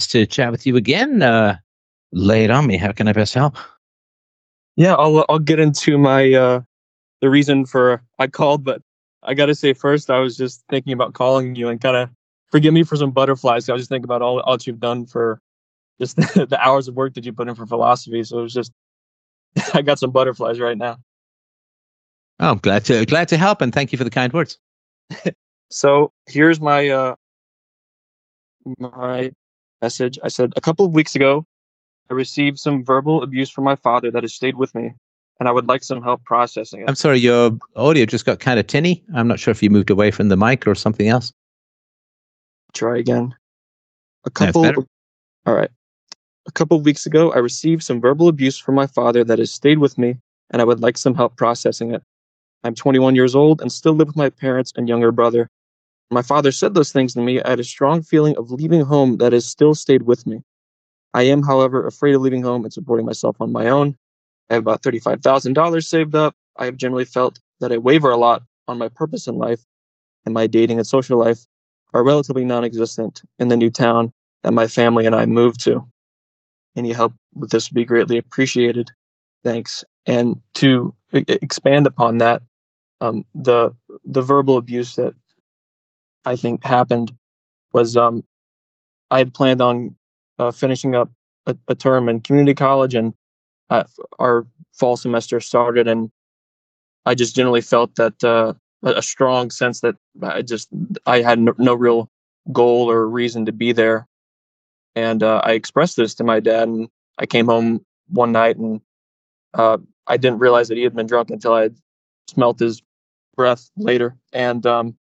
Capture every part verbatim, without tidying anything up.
to chat with you again. Uh, lay it on me. How can I best help? Yeah, I'll I'll get into my uh the reason for I called, but I gotta say first, I was just thinking about calling you and kind of forgive me for some butterflies. I was just thinking about all all that you've done for just the, the hours of work that you put in for philosophy. So it was just I got some butterflies right now. Oh, I'm glad to glad to help, and thank you for the kind words. So here's my uh my message. I said a couple of weeks ago, I received some verbal abuse from my father that has stayed with me, and I would like some help processing it. I'm sorry, your audio just got kind of tinny. I'm not sure if you moved away from the mic or something else. Try again. A That's couple. better. All right. A couple of weeks ago, I received some verbal abuse from my father that has stayed with me, and I would like some help processing it. I'm twenty-one years old and still live with my parents and younger brother. My father said those things to me. I had a strong feeling of leaving home that has still stayed with me. I am, however, afraid of leaving home and supporting myself on my own. I have about thirty-five thousand dollars saved up. I have generally felt that I waver a lot on my purpose in life, and my dating and social life are relatively non existent in the new town that my family and I moved to. Any help with this would be greatly appreciated. Thanks. And to e- e- expand upon that, um, the the verbal abuse that I think happened was um, I had planned on uh, finishing up a, a term in community college, and uh, our fall semester started, and I just generally felt that uh, a a strong sense that I just I had no, no real goal or reason to be there, and uh, I expressed this to my dad, and I came home one night, and uh, I didn't realize that he had been drunk until I had smelt his breath later, and um,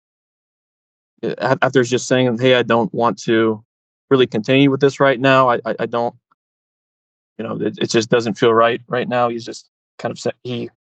a- after just saying, "Hey, I don't want to really continue with this right now. I I, I don't, you know, it, it just doesn't feel right right now." He's just kind of said he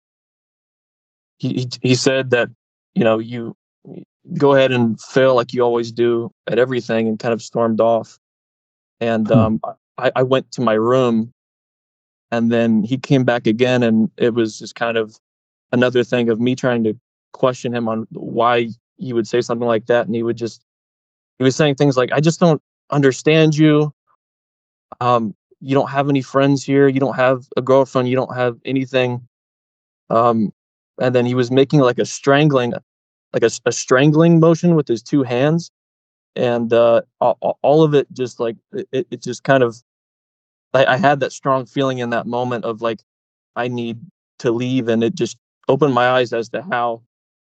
he he he said that, you know, you go ahead and fail like you always do at everything, and kind of stormed off. And Hmm. um, I, I went to my room, and then he came back again, and it was just kind of another thing of me trying to question him on why he would say something like that. And he would just he was saying things like, "I just don't understand you. Um, you don't have any friends here. You don't have a girlfriend. You don't have anything." Um, and then he was making like a strangling, like a, s- a strangling motion with his two hands, and uh, all, all of it just like it, it just kind of I, I had that strong feeling in that moment of like I need to leave, and it just opened my eyes as to how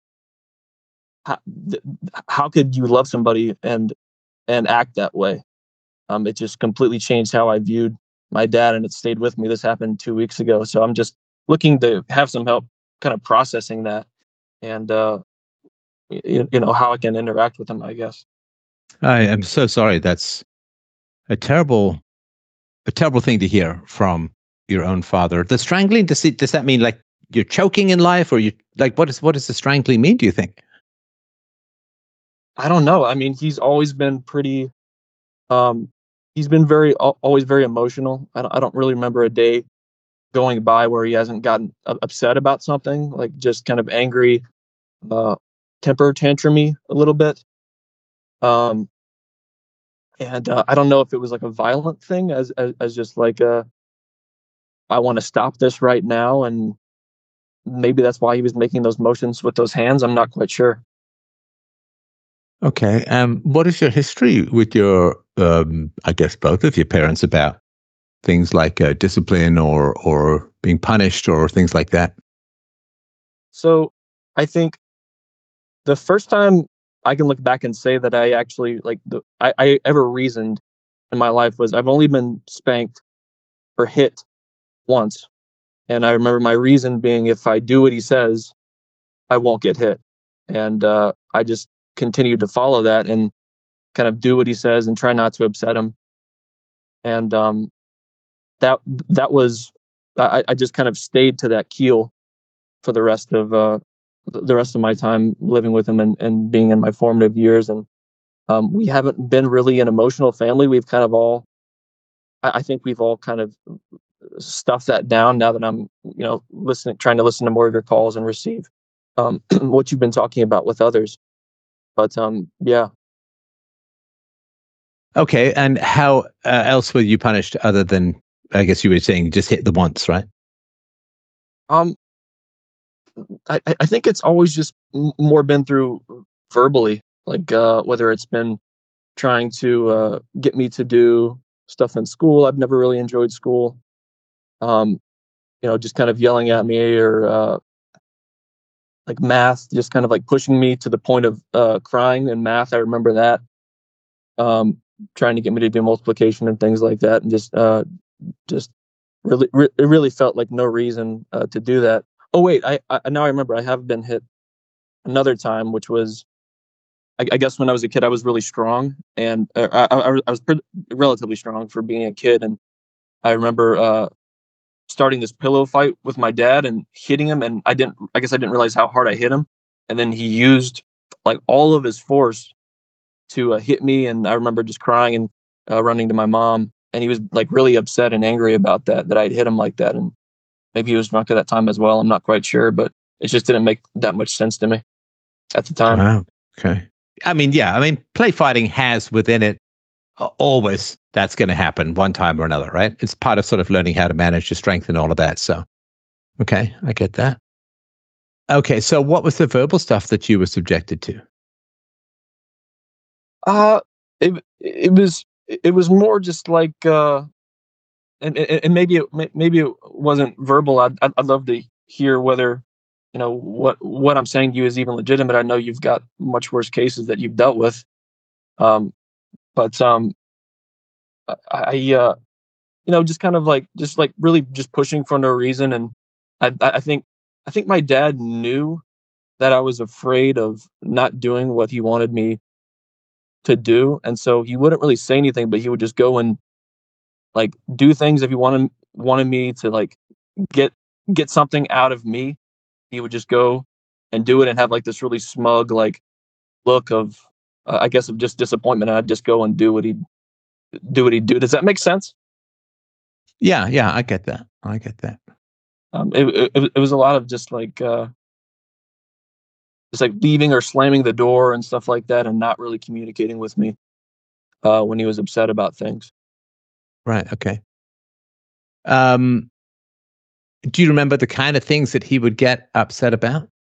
how, th- how could you love somebody and and act that way. Um, it just completely changed how I viewed my dad, and it stayed with me. This happened two weeks ago, so I'm just looking to have some help, kind of processing that, and uh, you, you know how I can interact with him, I guess. I am so sorry. That's a terrible, a terrible thing to hear from your own father. The strangling, does it, does that mean like you're choking in life, or you like what is what does the strangling mean? Do you think? I don't know. I mean, he's always been pretty. Um, he's been very al- always very emotional. I don't, I don't really remember a day going by where he hasn't gotten u- upset about something, like just kind of angry, uh, temper tantrumy a little bit. Um, and uh, I don't know if it was like a violent thing, as as, as just like uh, I want to stop this right now, and maybe that's why he was making those motions with those hands. I'm not quite sure. Okay. Um, what is your history with your, um, I guess both of your parents about things like uh, discipline or or being punished or things like that? So I think the first time I can look back and say that I actually like the I, I ever reasoned in my life was I've only been spanked or hit once. And I remember my reason being if I do what he says, I won't get hit. And uh, I just continued to follow that and kind of do what he says and try not to upset him. And um, that that was I, I just kind of stayed to that keel for the rest of uh, the rest of my time living with him and, and being in my formative years. And um, we haven't been really an emotional family. We've kind of all I, I think we've all kind of stuff that down now that I'm, you know, listening, trying to listen to more of your calls and receive um, what you've been talking about with others. But um, yeah, Okay, and how uh, else were you punished other than, I guess you were saying, just hit the once, right? Um, I, I I think it's always just m- more been through verbally, like uh, whether it's been trying to uh, get me to do stuff in school. I've never really enjoyed school. Um, you know, just kind of yelling at me or uh, like math, just kind of like pushing me to the point of uh, crying in math. I remember that. Um, Trying to get me to do multiplication and things like that, and just uh, just really, re- it really felt like no reason uh, to do that. Oh wait, I, I now I remember I have been hit another time, which was I, I guess when I was a kid, I was really strong, and uh, I, I, I was pretty, relatively strong for being a kid. And I remember uh, starting this pillow fight with my dad and hitting him, and I didn't. I guess I didn't realize how hard I hit him, and then he used like all of his force to uh, hit me. And I remember just crying and uh, running to my mom, and he was like really upset and angry about that that I'd hit him like that, and maybe he was drunk at that time as well. I'm not quite sure, but it just didn't make that much sense to me at the time. Wow. Okay. I mean, yeah. I mean, play fighting has within it uh, always that's going to happen one time or another, right? It's part of sort of learning how to manage your strength and all of that. So, okay, I get that. Okay, so what was the verbal stuff that you were subjected to? Uh, it it was it was more just like uh, and, and and maybe it may- maybe it wasn't verbal. I'd I'd I'd love to hear whether you know what what I'm saying to you is even legitimate. I know you've got much worse cases that you've dealt with. Um, but um, I, I uh, you know, just kind of like just like really just pushing for no reason. And I I I think I think my dad knew that I was afraid of not doing what he wanted me to do, and so he wouldn't really say anything, but he would just go and like do things if he wanted wanted me to like get get something out of me. He would just go and do it and have like this really smug like look of uh, I guess of just disappointment. And I'd just go and do what he do what he'd do. Does that make sense? Yeah, yeah, I get that. I get that. Um, it, it, it it was a lot of just like uh, just like leaving or slamming the door and stuff like that, and not really communicating with me uh, when he was upset about things. Right. Okay. Um, do you remember the kind of things that he would get upset about?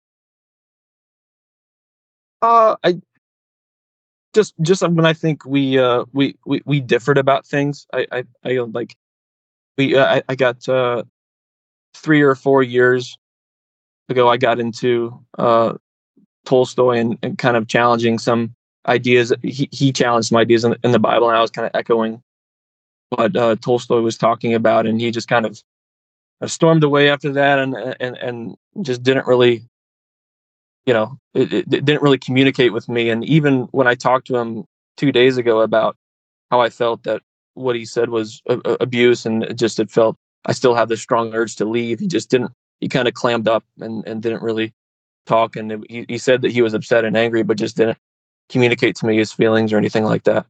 Uh, I just just when I think we uh we we, we differed about things. I I, I uh, like we uh, I, I got uh three or four years ago. I got into uh Tolstoy and, and kind of challenging some ideas. He he challenged some ideas in, in the Bible, and I was kind of echoing what uh, Tolstoy was talking about, and he just kind of uh, stormed away after that, and and and just didn't really, you know, it, it didn't really communicate with me. And even when I talked to him two days ago about how I felt that what he said was a, a- abuse, and it just it felt I still had this strong urge to leave. He just didn't. He kind of clammed up and and didn't really talk. And it, he he said that he was upset and angry, but just didn't communicate to me his feelings or anything like that.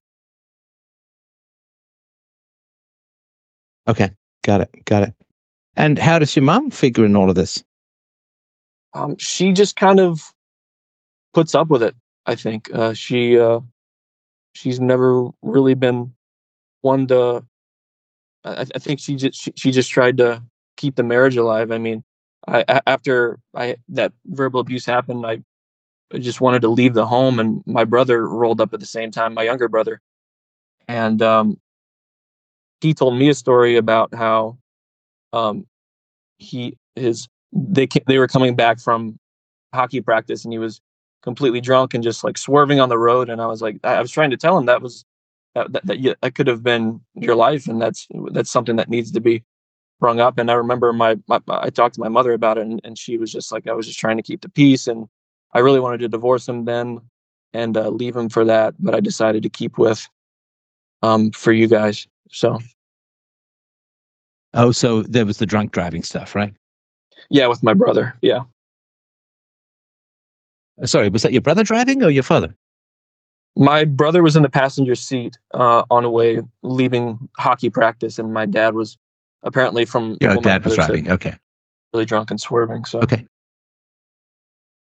Okay, got it, got it. And how does your mom figure in all of this? Um, she just kind of puts up with it. I think uh, she uh, she's never really been one to. I, I think she just she, she just tried to keep the marriage alive. I mean, I a- after I that verbal abuse happened, I I just wanted to leave the home, and my brother rolled up at the same time, my younger brother, and um, he told me a story about how um, he his they ca- they were coming back from hockey practice, and he was completely drunk and just like swerving on the road. And I was like, I, I was trying to tell him that was that that, that, you, that could have been your life, and that's that's something that needs to be brung up. And I remember my, my I talked to my mother about it, and, and she was just like, I was just trying to keep the peace, and I really wanted to divorce him then and uh, leave him for that, but I decided to keep with um for you guys. So Oh, so there was the drunk driving stuff, right? yeah, with my brother. Yeah. Uh, Sorry, was that your brother driving or your father? My brother was in the passenger seat uh, on the way leaving hockey practice, and my dad was apparently from Your what my dad was brother said, driving. Okay, really drunk and swerving. So okay.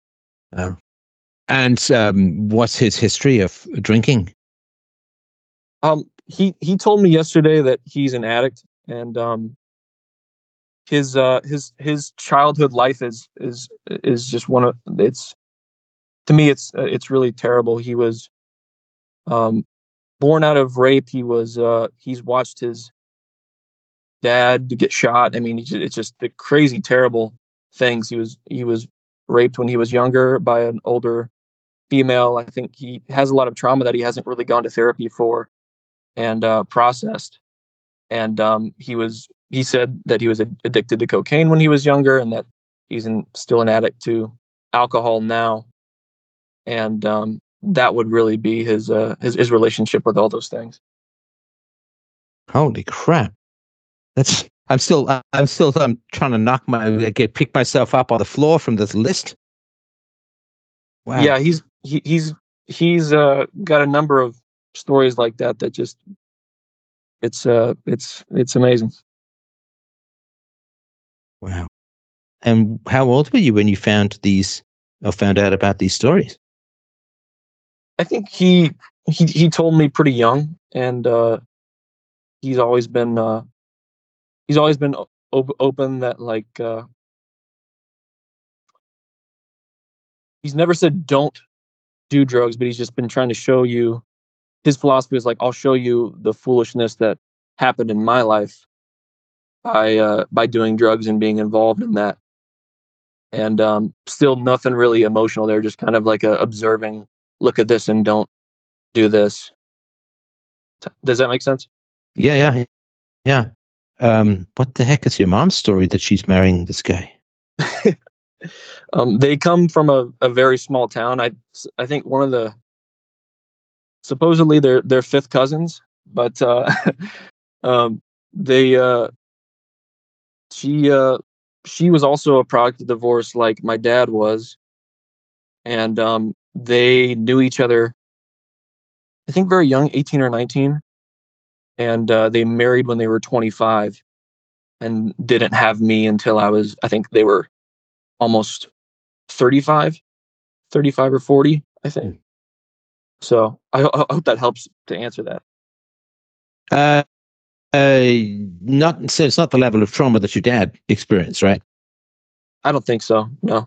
Uh, and um, what's his history of drinking? Um, he he told me yesterday that he's an addict, and um, his uh his his childhood life is is is just one of it's to me it's uh, it's really terrible. He was um born out of rape. He was uh he's watched his dad get shot. I mean, it's just, it's just the crazy, terrible things. He was he was raped when he was younger by an older female. I think he has a lot of trauma that he hasn't really gone to therapy for and uh, processed. And um, he was he said that he was addicted to cocaine when he was younger, and that he's in, still an addict to alcohol now. And um, that would really be his, uh, his his relationship with all those things. Holy crap! That's I'm still I'm still I'm trying to knock my get pick myself up on the floor from this list. Wow. Yeah, he's he, he's he's uh, got a number of stories like that that just it's uh it's it's amazing. Wow. And how old were you when you found these or found out about these stories? I think he he he told me pretty young, and uh, he's always been uh, he's always been op- open that like uh, he's never said don't do drugs, but he's just been trying to show you his philosophy is like I'll show you the foolishness that happened in my life by uh, by doing drugs and being involved in that, and um, still nothing really emotional there, just kind of like a observing look at this and don't do this. Does that make sense? Yeah, yeah, yeah. Um, what the heck is your mom's story that she's marrying this guy? um, they come from a, a very small town. I I think one of the supposedly they're they're fifth cousins, but uh, um, they uh, she uh, she was also a product of divorce, like my dad was, and um, they knew each other. I think very young, eighteen or nineteen, and uh, they married when they were twenty-five, and didn't have me until I was. I think they were almost thirty-five, thirty-five or forty, I think. So I, I hope that helps to answer that. Uh, uh, not so it's not the level of trauma that your dad experienced, right? I don't think so. No.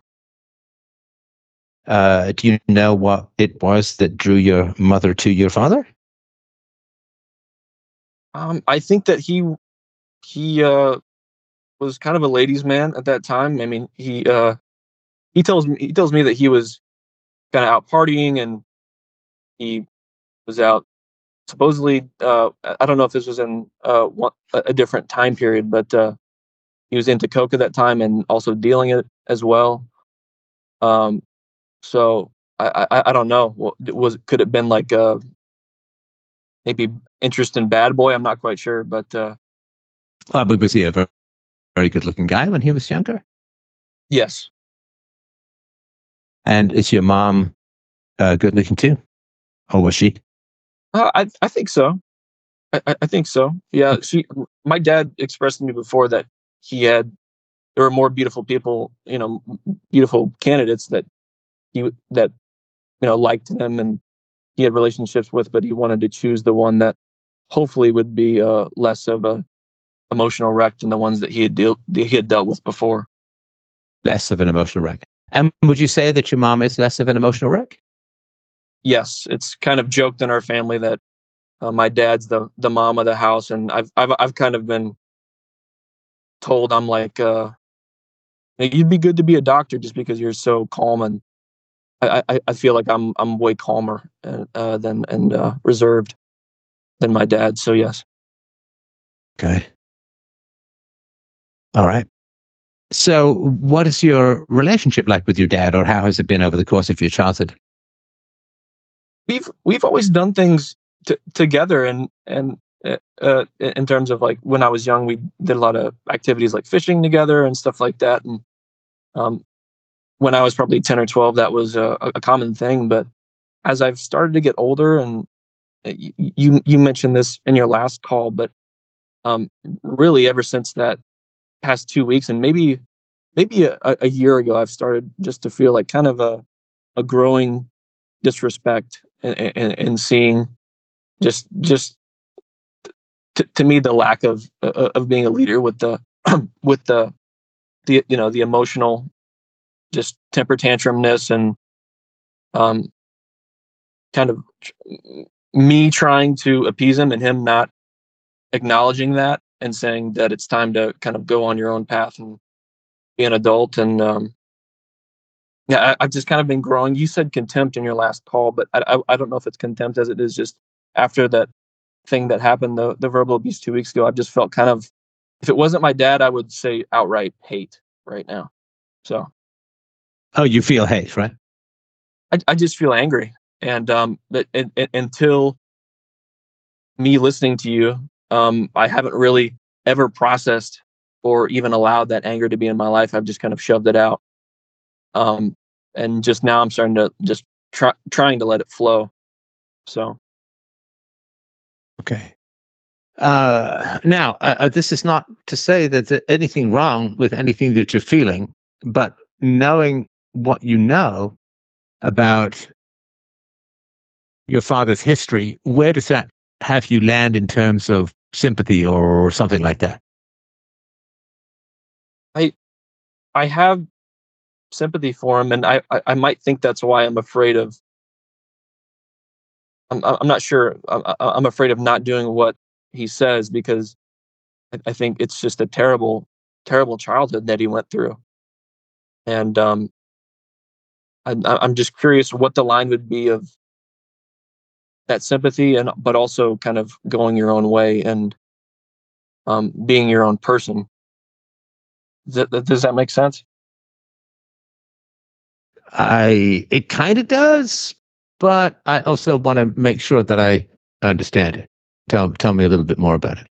Uh, do you know what it was that drew your mother to your father? Um, I think that he he uh, was kind of a ladies' man at that time. I mean, he uh, he tells me he tells me that he was kind of out partying, and he was out supposedly. Uh, I don't know if this was in uh, one, a different time period, but uh, he was into coke at that time and also dealing it as well. Um, so I, I I don't know. Was could it have been like uh, maybe interest in Bad Boy? I'm not quite sure, but uh, Uh, but was he a very, very good-looking guy when he was younger? yes. And is your mom uh, good-looking too, or was she? Uh, I I think so. I, I I think so. Yeah, she. My dad expressed to me before that he had there were more beautiful people, you know, m- beautiful candidates that he w- that you know liked him and he had relationships with, but he wanted to choose the one that hopefully would be uh, less of a emotional wreck than the ones that he had deal that he had dealt with before. Less of an emotional wreck. And would you say that your mom is less of an emotional wreck? Yes, it's kind of joked in our family that uh, my dad's the the mom of the house, and I've I've I've kind of been told I'm like. Uh, Like, you'd be good to be a doctor just because you're so calm, and I, I, I feel like I'm I'm way calmer uh, uh, than and uh, reserved than my dad. So yes, Okay. All right. So, what is your relationship like with your dad, or how has it been over the course of your childhood? we've we've always done things t- together, and and uh, uh, in terms of like when I was young, we did a lot of activities like fishing together and stuff like that. And um, when I was probably ten or twelve, that was a, a common thing. But as I've started to get older, and uh, y- you you mentioned this in your last call, but um, really ever since that past two weeks and maybe maybe a, a year ago, I've started just to feel like kind of a a growing disrespect and, and, and seeing just just to, to me the lack of uh, of being a leader with the with the the you know the emotional just temper tantrumness and um kind of me trying to appease him and him not acknowledging that and saying that it's time to kind of go on your own path and be an adult. And um yeah, I, I've just kind of been growing. You said contempt in your last call, but I, I I don't know if it's contempt as it is just after that thing that happened, the the verbal abuse two weeks ago. I've just felt kind of, if it wasn't my dad, I would say outright hate right now. So Oh, you feel hate, right? I I just feel angry, and um, but and, and, until me listening to you, um, I haven't really ever processed or even allowed that anger to be in my life. I've just kind of shoved it out, um, and just now I'm starting to just try trying to let it flow. So Okay. Uh, now, uh, uh, this is not to say that there's anything wrong with anything that you're feeling, but knowing what you know about your father's history, where does that have you land in terms of sympathy or something like that? I I have sympathy for him, and I, I I might think that's why I'm afraid of. I'm I'm not sure. I'm, I'm afraid of not doing what he says because I, I think it's just a terrible, terrible childhood that he went through, and um, I, I'm just curious what the line would be of that sympathy, and but also kind of going your own way and um, being your own person. Does that, does that make sense? I it kind of does, but I also want to make sure that I understand it. Tell tell me a little bit more about it.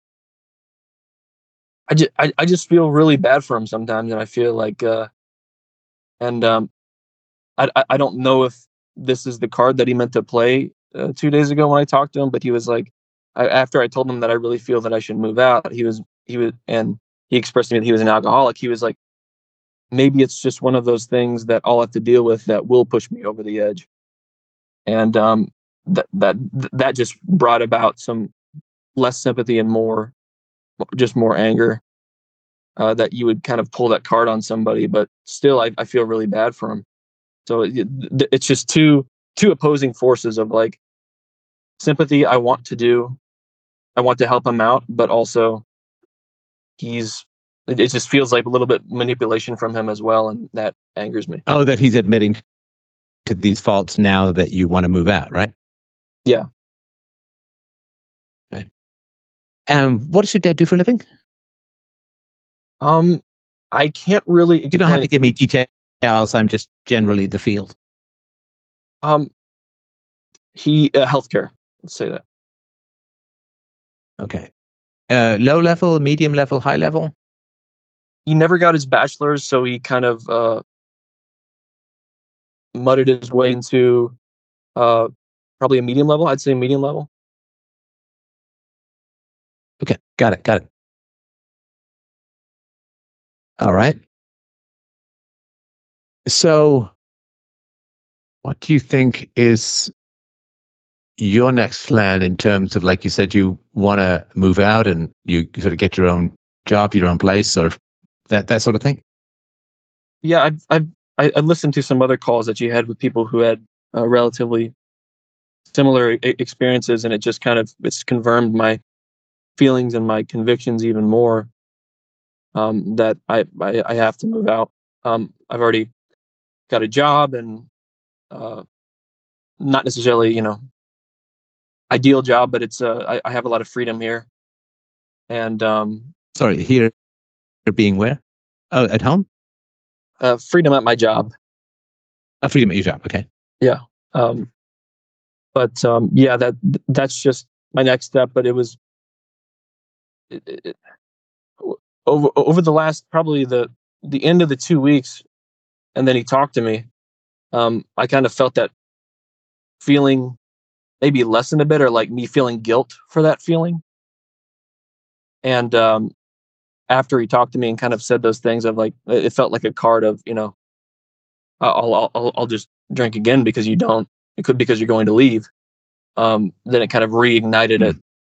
I just I, I just feel really bad for him sometimes, and I feel like uh, and um, I I I don't know if this is the card that he meant to play uh, two days ago when I talked to him, but he was like, I, after I told him that I really feel that I should move out, he was he was and he expressed to me that he was an alcoholic. He was like, maybe it's just one of those things that I'll have to deal with that will push me over the edge, and um, that that that just brought about some less sympathy and more just more anger. Uh, that you would kind of pull that card on somebody, but still, I, I feel really bad for him. So it, it's just two two opposing forces of like sympathy. I want to do, I want to help him out, but also he's. It, it just feels like a little bit manipulation from him as well, and that angers me. Oh, that he's admitting to these faults now that you want to move out, right? Yeah. Okay. And um, what does your dad do for a living? Um, I can't really. You don't have to give me details. I'm just generally the field. Um, he uh, healthcare. Let's say that. Okay. Uh, low level, medium level, high level. He never got his bachelor's, so he kind of uh, mudded his way into uh, probably a medium level. I'd say medium level. Okay, got it, got it. All right. So, what do you think is your next plan in terms of, like you said, you want to move out and you sort of get your own job, your own place, or that that sort of thing? Yeah, I've I've I, I listened to some other calls that you had with people who had uh, relatively similar I- experiences, and it just kind of it's confirmed my feelings and my convictions even more. Um, that I, I I have to move out. Um, I've already got a job and uh, not necessarily you know ideal job, but it's uh, I, I have a lot of freedom here, and um, Sorry, here being where? Oh, at home? uh, freedom at my job. A freedom at your job. Okay. Yeah. Um, but um, yeah, that that's just my next step. But it was it, it, over over the last probably the the end of the two weeks, and then he talked to me. Um, I kind of felt that feeling maybe lessen a bit, or like me feeling guilt for that feeling. And um, after he talked to me and kind of said those things of like, it felt like a card of you know, I'll I'll I'll, I'll just drink again because you don't. It could because you're going to leave. Um, then it kind of reignited Mm. it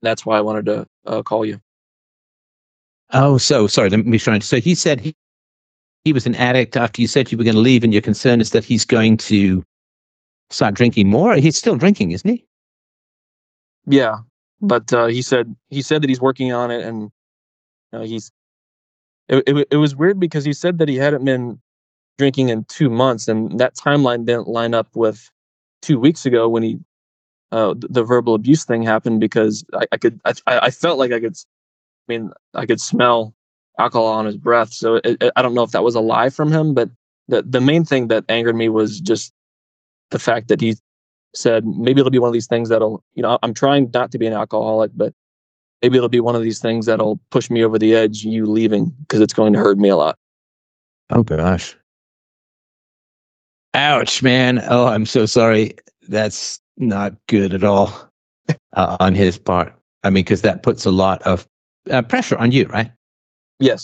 That's why I wanted to uh, call you. Oh, so sorry. Let me try. So he said he, he was an addict after you said you were going to leave, and your concern is that he's going to start drinking more. He's still drinking, isn't he? Yeah, but uh, he said he said that he's working on it, and uh, he's. It, it it was weird because he said that he hadn't been drinking in two months, and that timeline didn't line up with two weeks ago when he uh, th- the verbal abuse thing happened. Because I, I could I I I felt like I could. s- I mean, I could smell alcohol on his breath. So it, it, I don't know if that was a lie from him, but the the main thing that angered me was just the fact that he said maybe it'll be one of these things that'll, you know, I'm trying not to be an alcoholic, but maybe it'll be one of these things that'll push me over the edge, you leaving, because it's going to hurt me a lot. Oh gosh. Ouch, man. Oh, I'm so sorry. That's not good at all uh, on his part. I mean, because that puts a lot of uh, pressure on you, right? Yes.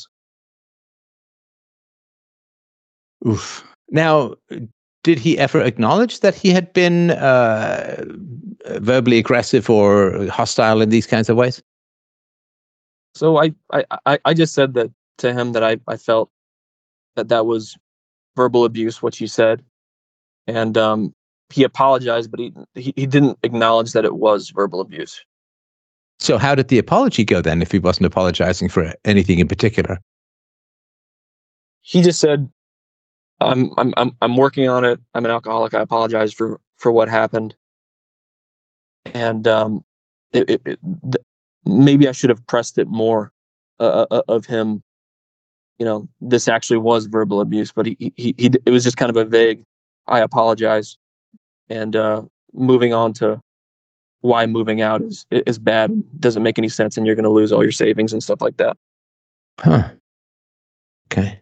Oof. Now, did he ever acknowledge that he had been uh, verbally aggressive or hostile in these kinds of ways? So I, I, I I just said that to him that I, I felt that that was verbal abuse, what you said. And um, he apologized, but he, he, he didn't acknowledge that it was verbal abuse. So, how did the apology go then if he wasn't apologizing for anything in particular? He just said, I'm, I'm, I'm, I'm working on it. I'm an alcoholic. I apologize for, for what happened. And um, it, it, it, th- maybe I should have pressed it more uh, uh, of him. You know, this actually was verbal abuse, but he, he, he, it was just kind of a vague, I apologize. And uh, moving on to why moving out is, is bad, doesn't make any sense. And you're going to lose all your savings and stuff like that. Huh. Okay.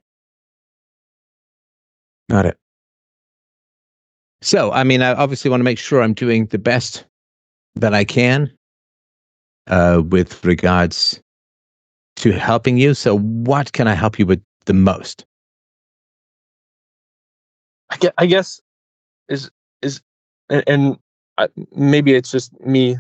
Got it. So, I mean, I obviously want to make sure I'm doing the best that I can uh, with regards to helping you. So, what can I help you with the most? I guess, I guess is, is, and, and I, maybe it's just me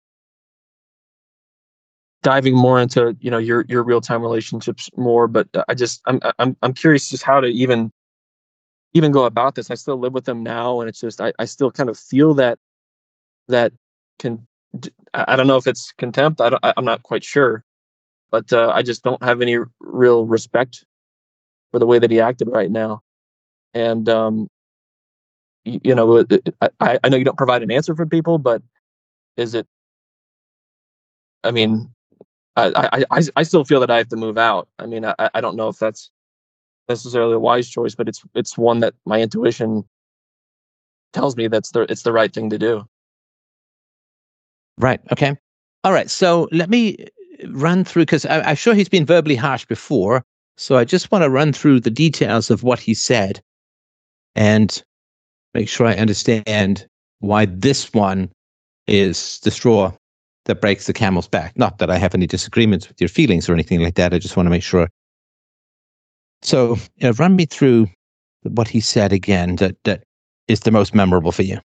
diving more into, you know, your, your real time relationships more, but I just, I'm, I'm, I'm curious just how to even, even go about this. I still live with them now. And it's just, I, I still kind of feel that, that can, I I don't know if it's contempt. I don't, I- I'm not quite sure, but uh, I just don't have any real respect for the way that he acted right now. And, um, y- you know, it- it- I, I know you don't provide an answer for people, but is it, I mean, I, I, I, I still feel that I have to move out. I mean, I, I don't know if that's necessarily a wise choice, but it's, it's one that my intuition tells me that's the, it's the right thing to do. Right. Okay. All right. So, let me run through because I'm sure he's been verbally harsh before. So, I just want to run through the details of what he said and make sure I understand why this one is the straw that breaks the camel's back. Not that I have any disagreements with your feelings or anything like that. I just want to make sure. So, you know, run me through what he said again that, that is the most memorable for you.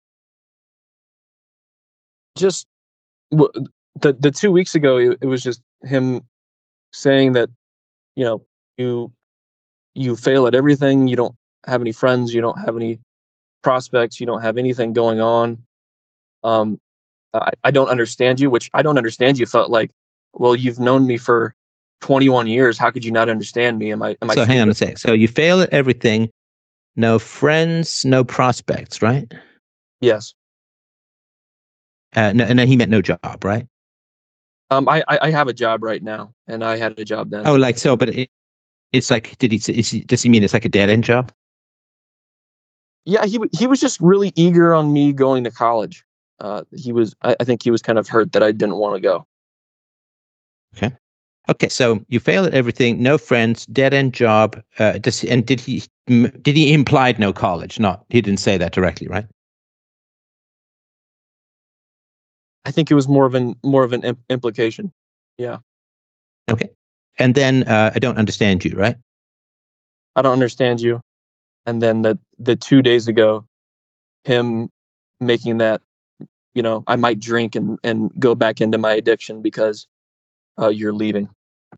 Just w- the, the two weeks ago, it, it was just him saying that, you know, you, you fail at everything. You don't have any friends. You don't have any prospects. You don't have anything going on. Um, I, I don't understand you, which I don't understand you felt like, well, you've known me for twenty-one years. How could you not understand me? Am I, am I So, hang on a stupid? sec. So, you fail at everything, no friends, no prospects, right? Yes. Uh, no, and then he meant no job, right? Um, I, I, I have a job right now and I had a job then. Oh, like so, but it, it's like, did he, is he, does he mean it's like a dead end job? Yeah. He, w- he was just really eager on me going to college. Uh, he was, I, I think he was kind of hurt that I didn't want to go. Okay. Okay. So you fail at everything, no friends, dead end job. Uh, does, and did he, m- did he implied no college? Not, he didn't say that directly, right? I think it was more of an, more of an imp- implication. Yeah. Okay. And then uh, I don't understand you, right? I don't understand you. And then the, the two days ago, him making that you know, I might drink and, and go back into my addiction because uh, you're leaving.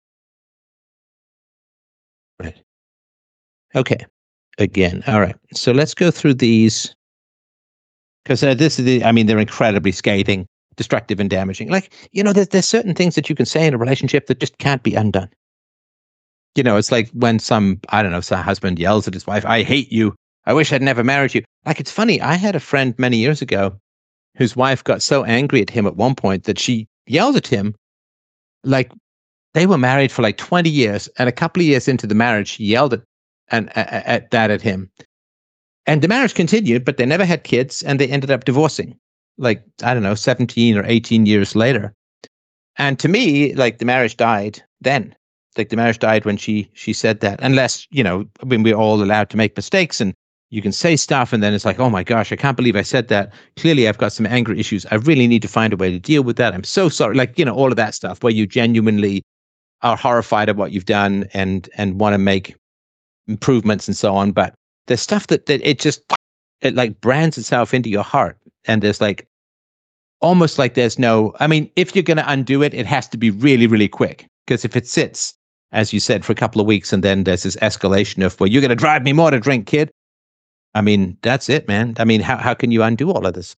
Right. Okay. Again. All right. So let's go through these because uh, this is the, I mean, they're incredibly scathing, destructive, and damaging. Like, you know, there's, there's certain things that you can say in a relationship that just can't be undone. You know, it's like when some, I don't know, some husband yells at his wife, I hate you. I wish I'd never married you. Like, it's funny. I had a friend many years ago whose wife got so angry at him at one point that she yelled at him. Like, they were married for like twenty years, and a couple of years into the marriage, she yelled at, and, at, at that at him. And the marriage continued, but they never had kids, and they ended up divorcing, like, I don't know, seventeen or eighteen years later. And to me, like, the marriage died then. Like, the marriage died when she she said that. Unless, you know, I mean, we're all allowed to make mistakes, and you can say stuff, and then it's like, oh my gosh, I can't believe I said that. Clearly, I've got some anger issues. I really need to find a way to deal with that. I'm so sorry. Like, you know, all of that stuff where you genuinely are horrified at what you've done and and want to make improvements and so on. But there's stuff that, that it just, it like brands itself into your heart. And there's like, almost like there's no, I mean, if you're going to undo it, it has to be really, really quick. Because if it sits, as you said, for a couple of weeks, and then there's this escalation of, well, you're going to drive me more to drink, kid. I mean, that's it, man. I mean, how how can you undo all of this?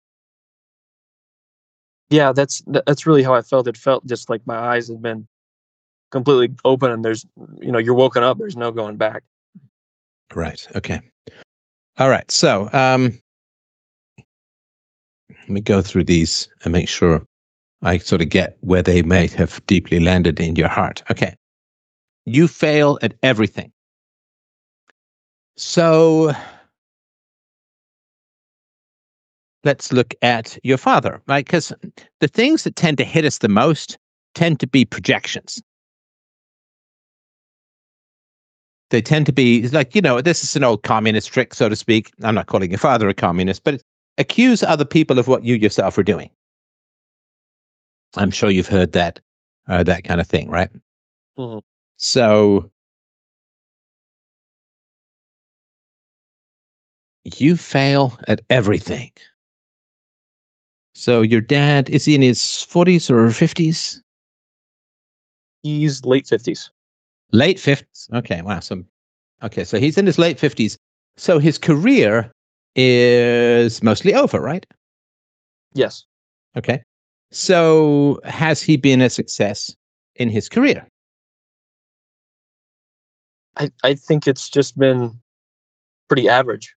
Yeah, that's that's really how I felt. It felt just like my eyes had been completely open, and there's, you know, you're woken up. There's no going back. Right. Okay. All right. So um, let me go through these and make sure I sort of get where they may have deeply landed in your heart. Okay. You fail at everything. So let's look at your father, right? Because the things that tend to hit us the most tend to be projections. They tend to be like, you know, this is an old communist trick, so to speak. I'm not calling your father a communist, but accuse other people of what you yourself are doing. I'm sure you've heard that, uh, that kind of thing, right? Mm-hmm. So you fail at everything. So your dad, is he in his forties or fifties? He's late fifties. Late fifties. Okay, wow. So, okay, so he's in his late fifties. So his career is mostly over, right? Yes. Okay. So has he been a success in his career? I, I think it's just been pretty average.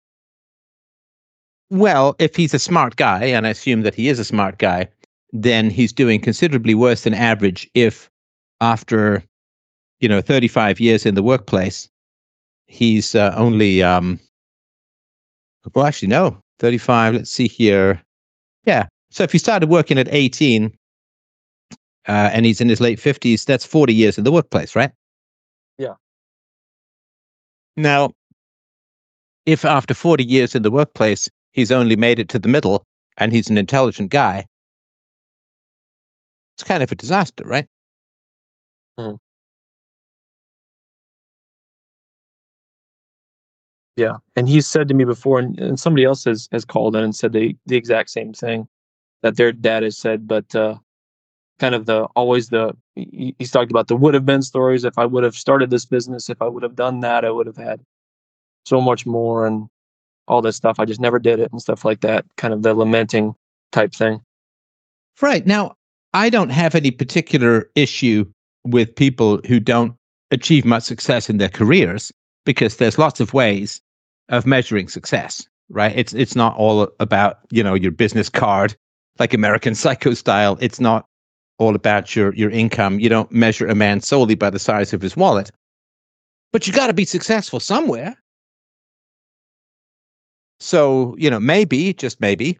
Well, if he's a smart guy, and I assume that he is a smart guy, then he's doing considerably worse than average if after, you know, thirty-five years in the workplace, he's uh, only, um, well, actually, no, thirty-five. Let's see here. Yeah. So if he started working at eighteen uh, and he's in his late fifties, that's forty years in the workplace, right? Yeah. Now, if after forty years in the workplace, he's only made it to the middle and he's an intelligent guy, it's kind of a disaster, right? Mm. Yeah. And he's said to me before, and, and somebody else has, has called in and said the, the exact same thing that their dad has said, but uh, kind of the, always the, he, he's talked about the would have been stories. If I would have started this business, if I would have done that, I would have had so much more and all this stuff. I just never did it and stuff like that. Kind of the lamenting type thing. Right. Now, I don't have any particular issue with people who don't achieve much success in their careers, because there's lots of ways of measuring success, right? It's it's not all about, you know, your business card, like American Psycho style. It's not all about your your income. You don't measure a man solely by the size of his wallet. But you got to be successful somewhere. So, you know, maybe, just maybe,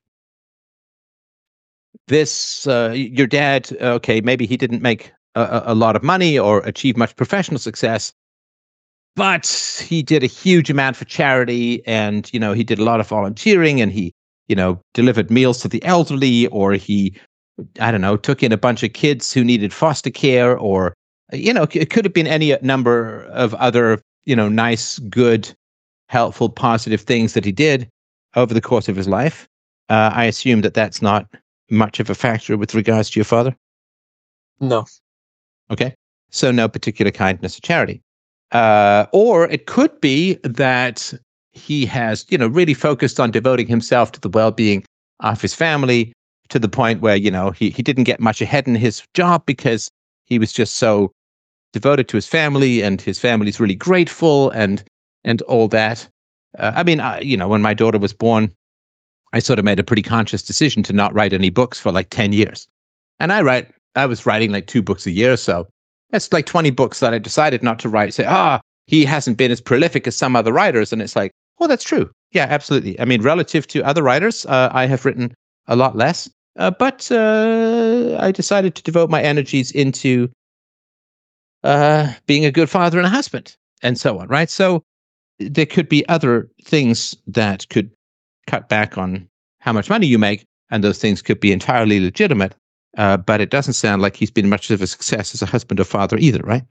this, uh, your dad, okay, maybe he didn't make a, a lot of money or achieve much professional success, but he did a huge amount for charity, and, you know, he did a lot of volunteering, and he, you know, delivered meals to the elderly, or he, I don't know, took in a bunch of kids who needed foster care, or, you know, it could have been any number of other, you know, nice, good, helpful, positive things that he did over the course of his life. Uh, I assume that that's not much of a factor with regards to your father? No. Okay. So no particular kindness or charity. Uh, or it could be that he has, you know, really focused on devoting himself to the well-being of his family to the point where, you know, he, he didn't get much ahead in his job because he was just so devoted to his family, and his family's really grateful and and all that. Uh, I mean, I, you know, when my daughter was born, I sort of made a pretty conscious decision to not write any books for like ten years. And I write, I was writing like two books a year. So that's like twenty books that I decided not to write. Say, ah, he hasn't been as prolific as some other writers. And it's like, oh, that's true. Yeah, absolutely. I mean, relative to other writers, uh, I have written a lot less. Uh, but uh, I decided to devote my energies into uh, being a good father and a husband and so on, right? So there could be other things that could cut back on how much money you make, and those things could be entirely legitimate. Uh, but it doesn't sound like he's been much of a success as a husband or father either, right?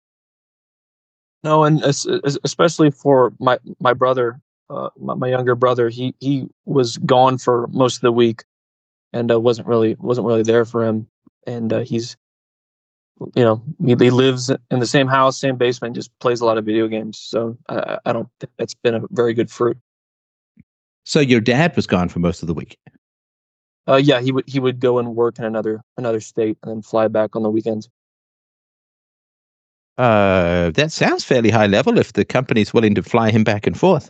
No, and es- es- especially for my my brother, uh, my, my younger brother, he he was gone for most of the week, and uh, wasn't really wasn't really there for him. And uh, he's, you know, he, he lives in the same house, same basement, just plays a lot of video games. So I, I don't think that's been a very good fruit. So your dad was gone for most of the week. Uh, yeah, he would he would go and work in another another state and then fly back on the weekends. Uh, that sounds fairly high level if the company's willing to fly him back and forth.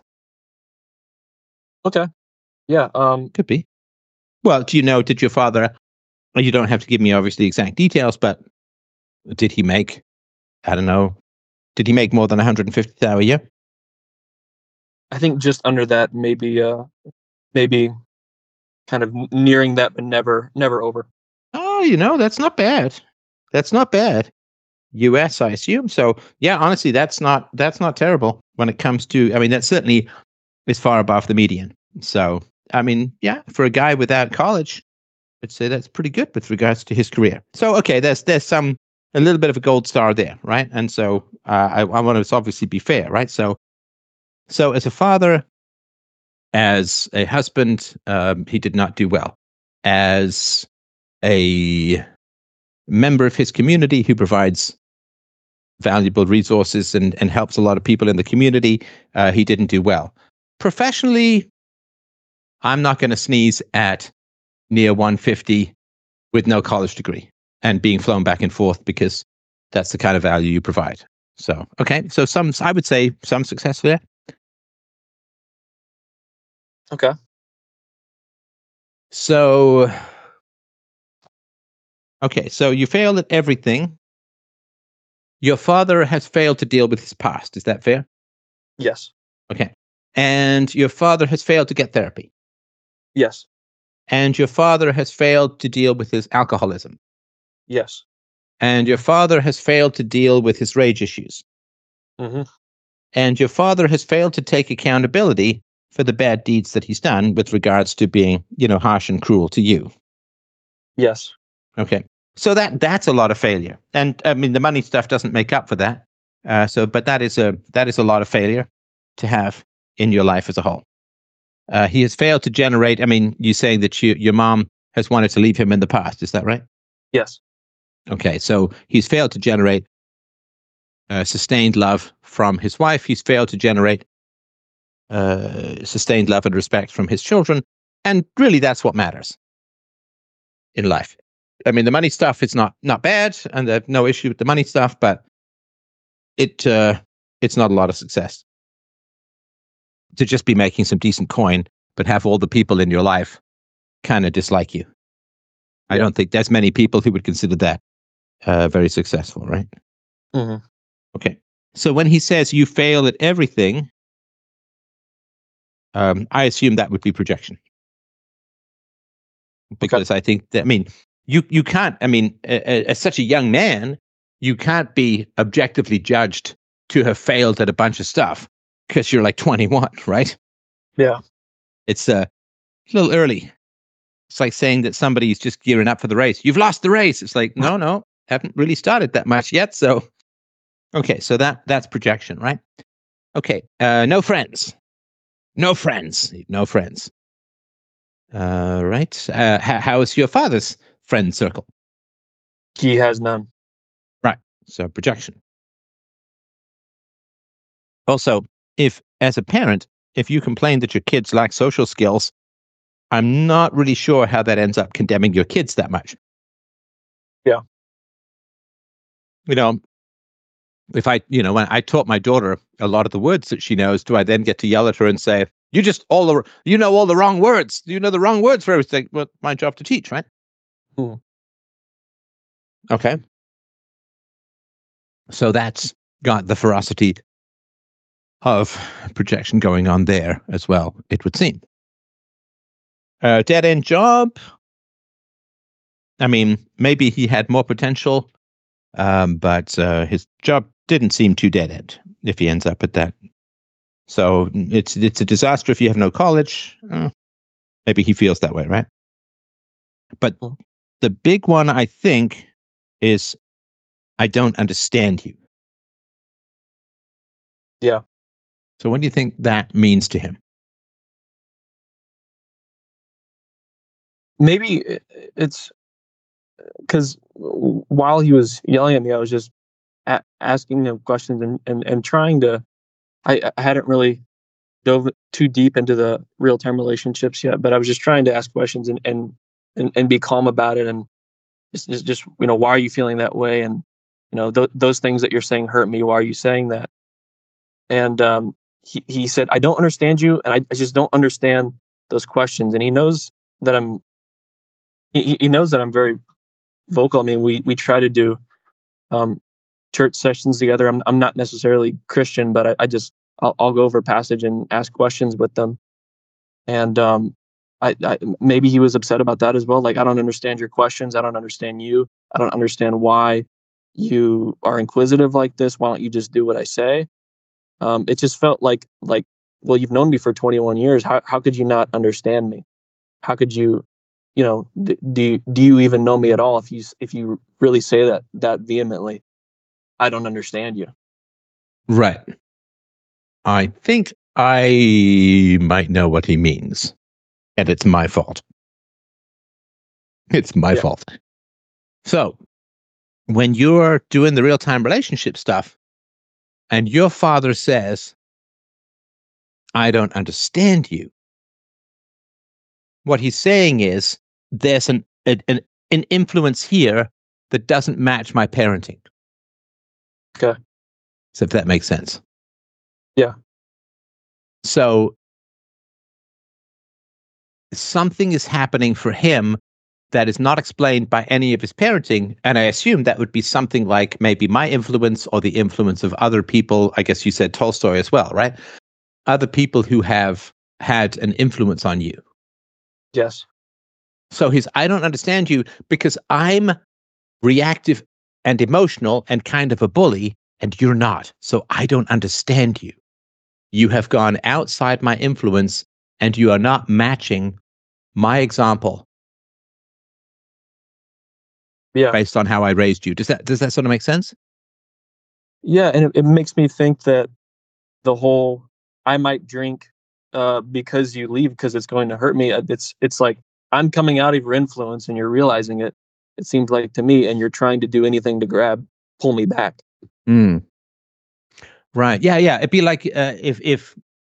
Okay, yeah. Um, Could be. Well, do you know, did your father, well, you don't have to give me obviously exact details, but did he make, I don't know, did he make more than one hundred fifty thousand dollars a year? I think just under that, maybe uh, maybe kind of nearing that, but never never over. Oh, you know, that's not bad. That's not bad. U S, I assume. So yeah, honestly, that's not that's not terrible when it comes to. I mean, that certainly is far above the median. So I mean, yeah, for a guy without college, I'd say that's pretty good with regards to his career. So okay, there's there's some a little bit of a gold star there, right? And so uh, I, I want to obviously be fair, right? So so as a father, as a husband, um, he did not do well. As a member of his community who provides valuable resources and, and helps a lot of people in the community, uh, he didn't do well. Professionally, I'm not going to sneeze at near one fifty with no college degree and being flown back and forth, because that's the kind of value you provide. So, okay. So some, I would say some success there. Okay. So, okay. So you failed at everything. Your father has failed to deal with his past. Is that fair? Yes. Okay. And your father has failed to get therapy. Yes. And your father has failed to deal with his alcoholism. Yes. And your father has failed to deal with his rage issues. Mm-hmm. And your father has failed to take accountability for the bad deeds that he's done with regards to being, you know, harsh and cruel to you. Yes. Okay. So that that's a lot of failure. And I mean, the money stuff doesn't make up for that. Uh, so, but that is a that is a lot of failure to have in your life as a whole. Uh, he has failed to generate. I mean, you're saying that you, your mom has wanted to leave him in the past. Is that right? Yes. Okay. So he's failed to generate uh, sustained love from his wife. He's failed to generate uh, sustained love and respect from his children. And really, that's what matters in life. I mean, the money stuff is not not bad, and there's no issue with the money stuff, but it uh, it's not a lot of success to just be making some decent coin, but have all the people in your life kind of dislike you. I don't think there's many people who would consider that uh, very successful, right? Mm-hmm. Okay. So when he says you fail at everything, um, I assume that would be projection. Because okay. I think that, I mean, you, you can't, I mean, a, a, as such a young man, you can't be objectively judged to have failed at a bunch of stuff because you're like twenty-one, right? Yeah. It's uh, a little early. It's like saying that somebody's just gearing up for the race. You've lost the race. It's like, no, no, haven't really started that much yet. So, okay, so that that's projection, right? Okay, uh, no friends. No friends. No friends. Uh, right. Uh, how, how is your father's friend circle? He has none. Right. So projection. Also, if as a parent, if you complain that your kids lack social skills, I'm not really sure how that ends up condemning your kids that much. Yeah. You know, if I, you know, when I taught my daughter a lot of the words that she knows, do I then get to yell at her and say, you just all the, you know, all the wrong words. You know the wrong words for everything. Well, my job to teach, right? Mm. Okay. So that's got the ferocity of projection going on there as well, it would seem. Uh, dead end job. I mean, maybe he had more potential, um, but uh, his job didn't seem too dead end if he ends up at that. So it's it's a disaster if you have no college. Uh, maybe he feels that way, right? But the big one, I think, is I don't understand you. Yeah. So what do you think that means to him? Maybe i- it's because while he was yelling at me, I was just a- asking him questions and, and, and trying to. I, I hadn't really dove too deep into the real time relationships yet, but I was just trying to ask questions and and, and, and be calm about it, and just, just just you know, why are you feeling that way, and you know th- those things that you're saying hurt me. Why are you saying that? And um, he he said, I don't understand you, and I, I just don't understand those questions. And he knows that I'm he, he knows that I'm very vocal. I mean, we we try to do um, church sessions together. I'm I'm not necessarily Christian, but I, I just I'll, I'll go over a passage and ask questions with them. And um, I, I maybe he was upset about that as well. Like, I don't understand your questions. I don't understand you. I don't understand why you are inquisitive like this. Why don't you just do what I say? Um, it just felt like like well, you've known me for twenty-one years. How how could you not understand me? How could you, you know, d- do you, do you even know me at all? If you s- if you really say that that vehemently, I don't understand you. Right. I think I might know what he means. And it's my fault. It's my Yeah. fault. So when you're doing the real time relationship stuff and your father says, I don't understand you, what he's saying is there's an, an, an influence here that doesn't match my parenting. Okay. So if that makes sense. Yeah. So something is happening for him that is not explained by any of his parenting. And I assume that would be something like maybe my influence or the influence of other people. I guess you said Tolstoy as well, right? Other people who have had an influence on you. Yes. So he's, I don't understand you because I'm reactive and emotional and kind of a bully, and you're not. So I don't understand you. You have gone outside my influence and you are not matching my example Yeah. based on how I raised you. Does that does that sort of make sense? Yeah. And it, it makes me think that the whole I might drink uh, because you leave because it's going to hurt me. uh, It's it's like I'm coming out of your influence and you're realizing it. It seems like to me, and you're trying to do anything to grab, pull me back. Mm. Right. Yeah, yeah. It'd be like uh, if if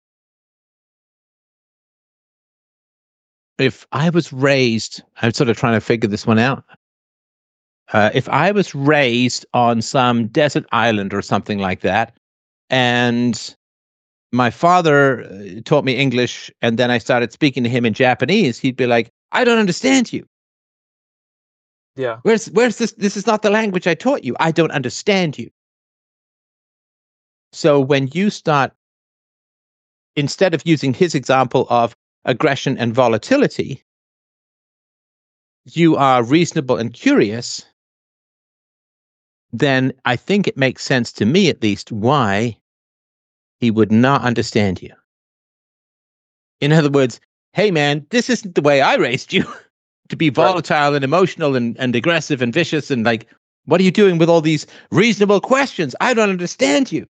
if I was raised, I'm sort of trying to figure this one out. Uh, if I was raised on some desert island or something like that, and my father uh, taught me English, and then I started speaking to him in Japanese, he'd be like, "I don't understand you. Yeah. Where's where's this? This is not the language I taught you. I don't understand you." So when you start, instead of using his example of aggression and volatility, you are reasonable and curious, then I think it makes sense to me, at least, why he would not understand you. In other words, hey man, this isn't the way I raised you to be Right. volatile and emotional and, and aggressive and vicious and like, what are you doing with all these reasonable questions? I don't understand you.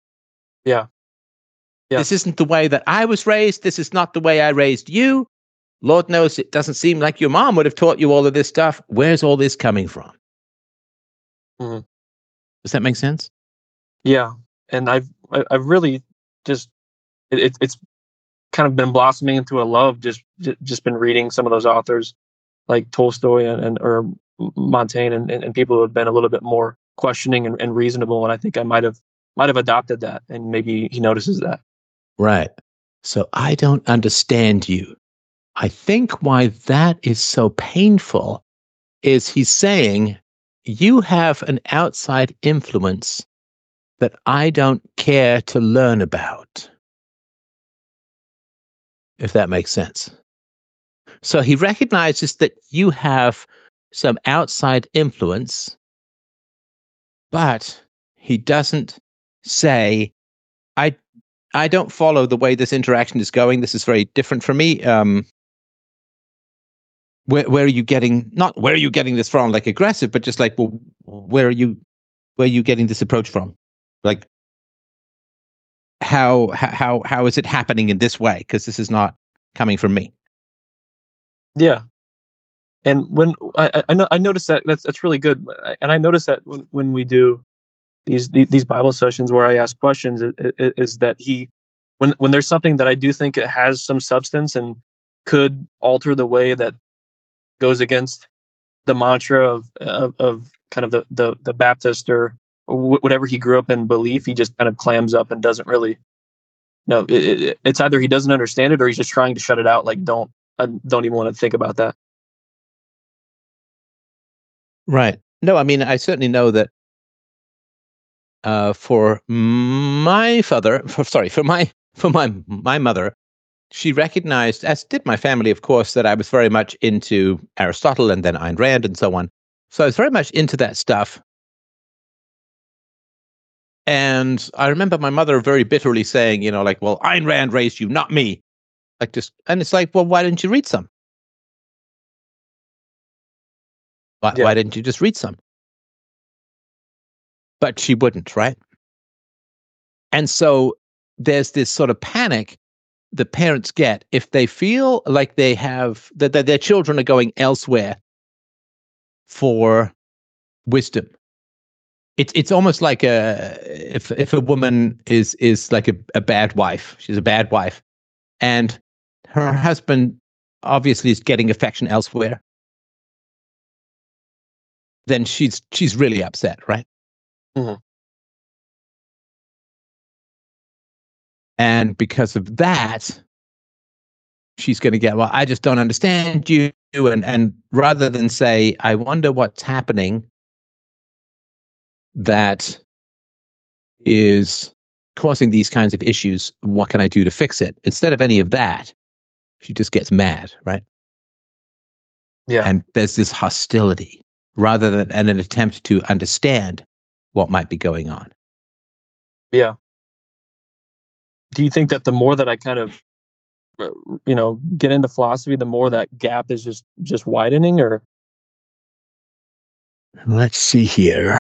Yeah. Yeah. This isn't the way that I was raised. This is not the way I raised you. Lord knows it doesn't seem like your mom would have taught you all of this stuff. Where's all this coming from? Mhm. Does that make sense? Yeah, and I've I- I've really just it, it, it's kind of been blossoming into a love. Just ju- just been reading some of those authors like Tolstoy and, and or Montaigne and, and, and people who have been a little bit more questioning and, and reasonable. And I think I might have might have adopted that, and maybe he notices that. Right. So I don't understand you. I think why that is so painful is he's saying you have an outside influence that I don't care to learn about. If that makes sense. So he recognizes that you have some outside influence, but he doesn't say, I I don't follow the way this interaction is going. This is very different from me. Um, where where are you getting not where are you getting this from? Like aggressive, but just like, well, where are you where are you getting this approach from? Like how how how is it happening in this way? Because this is not coming from me. Yeah, and when I I, I, know, I noticed that that's that's really good, and I noticed that when, when we do these these Bible sessions where I ask questions, it, it, is that he when when there's something that I do think it has some substance and could alter the way that goes against the mantra of of, of kind of the, the the Baptist or whatever he grew up in belief, he just kind of clams up and doesn't really. No, it, it, it's either he doesn't understand it or he's just trying to shut it out. Like, don't I don't even want to think about that. Right. No, I mean, I certainly know that uh, for my father, for, sorry, for my for my my mother, she recognized, as did my family, of course, that I was very much into Aristotle and then Ayn Rand and so on. So I was very much into that stuff. And I remember my mother very bitterly saying, you know, like, well, Ayn Rand raised you, not me. Like just, and it's like, well, why didn't you read some? Why, Yeah, why didn't you just read some? But she wouldn't, right? And so there's this sort of panic the parents get if they feel like they have that, that their children are going elsewhere for wisdom. It's it's almost like a if if a woman is is like a, a bad wife, she's a bad wife, and her husband obviously is getting affection elsewhere, then she's she's really upset, right? hmm And because of that, she's going to get, well, I just don't understand you, and and rather than say, I wonder what's happening that is causing these kinds of issues, what can I do to fix it? Instead of any of that, she just gets mad, right? yeah, And there's this hostility rather than and an attempt to understand what might be going on. yeah. Do you think that the more that I kind of uh, you know get into philosophy, the more that gap is just just widening, or Let's see here.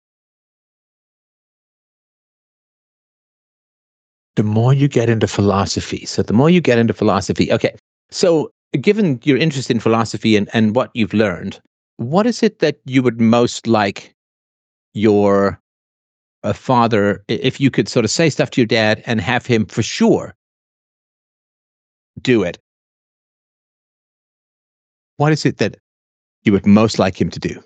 The more you get into philosophy, so the more you get into philosophy, okay. So given your interest in philosophy and, and what you've learned, what is it that you would most like your a father, if you could sort of say stuff to your dad and have him for sure do it, what is it that you would most like him to do?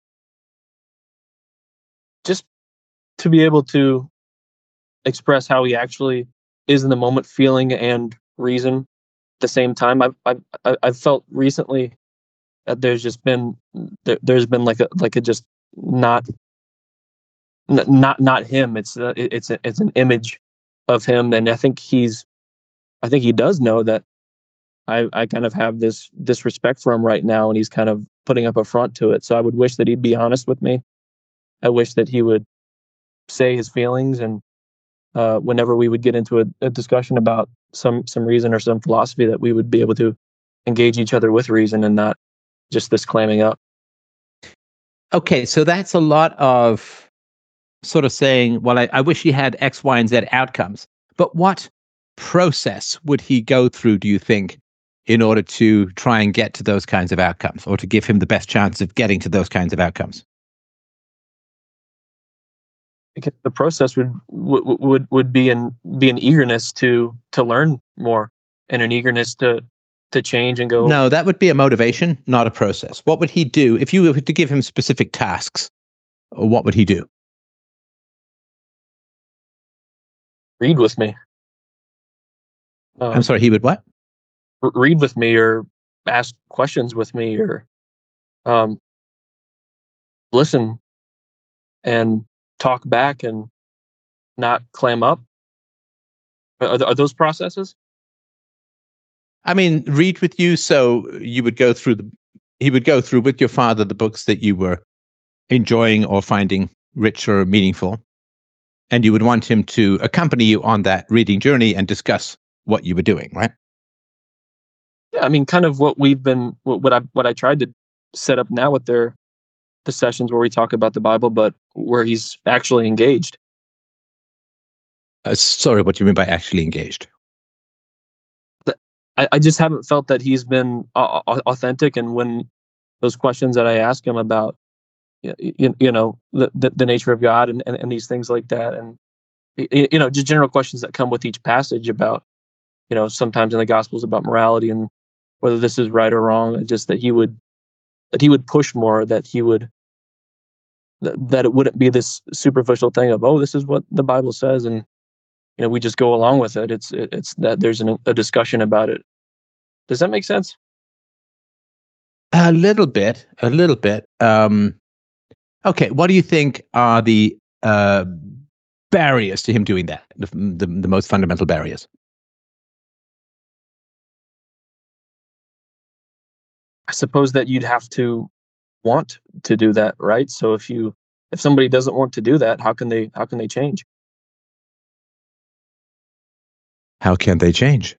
just to be able to express how he actually is in the moment, feeling and reason at the same time. I've I've, I- I've felt recently that there's just been there, there's been like a like a just not n- not not him. It's uh, it- it's a, it's an image of him, and I think he's I think he does know that I I kind of have this disrespect for him right now, and he's kind of putting up a front to it. So I would wish that he'd be honest with me. I wish that he would say his feelings, and uh, whenever we would get into a, a discussion about some some reason or some philosophy, that we would be able to engage each other with reason and not just this clamming up. Okay, so that's a lot of sort of saying, well, I, I wish he had X, Y, and Z outcomes. But what process would he go through, do you think, in order to try and get to those kinds of outcomes, or to give him the best chance of getting to those kinds of outcomes? I guess the process would would would would be an be an eagerness to to learn more, and an eagerness to to change and go. No, that would be a motivation, not a process. What would he do if you were to give him specific tasks? What would he do? Read with me. Um, I'm sorry, he would what? r- read with me, or ask questions with me, or um, listen and talk back and not clam up. Are, th- are those processes? I mean, read with you, so you would go through the, he would go through with your father the books that you were enjoying or finding rich or meaningful, and you would want him to accompany you on that reading journey and discuss what you were doing, right? Yeah, I mean, kind of what we've been, what, what I what I tried to set up now with their the sessions where we talk about the Bible, but where he's actually engaged. Uh, sorry, what do you mean by actually engaged? I, I just haven't felt that he's been uh, authentic, and when those questions that I ask him about, you, you know, the, the the nature of God, and, and and these things like that, and you know, just general questions that come with each passage about, you know, sometimes in the Gospels about morality and whether this is right or wrong. Just that he would that he would push more, that he would that, that it wouldn't be this superficial thing of, oh, this is what the Bible says, and you know, we just go along with it. It's it, it's that there's an, a discussion about it. Does that make sense? A little bit, a little bit. Um, okay, what do you think are the uh, barriers to him doing that? The, the, the most fundamental barriers? I suppose that you'd have to want to do that, right? So if you if somebody doesn't want to do that, how can they how can they change? How can they change?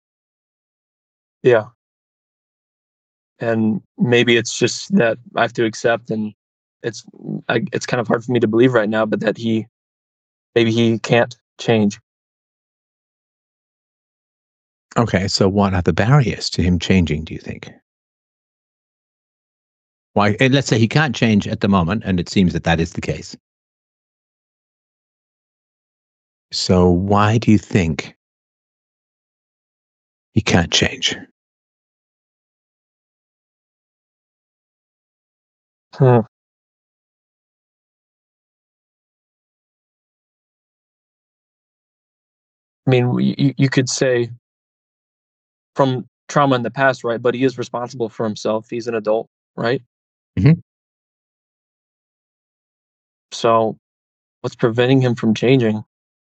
Yeah. And maybe it's just that I have to accept, and it's I, it's kind of hard for me to believe right now, but that he maybe he can't change. Okay, so what are the barriers to him changing, do you think? Why? And let's say he can't change at the moment, and it seems that that is the case. So why do you think he can't change? Hmm. I mean, you, you could say from trauma in the past, right? But he is responsible for himself. He's an adult, right? Mhm. So what's preventing him from changing?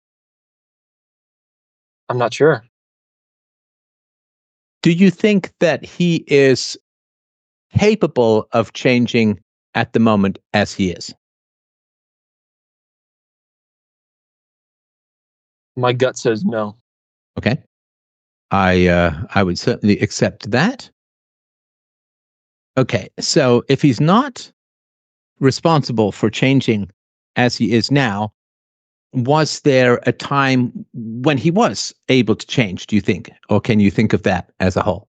I'm not sure. Do you think that he is capable of changing at the moment as he is? My gut says no. Okay. I uh, I would certainly accept that. Okay, so if he's not responsible for changing as he is now, was there a time when he was able to change, do you think? Or can you think of that as a whole?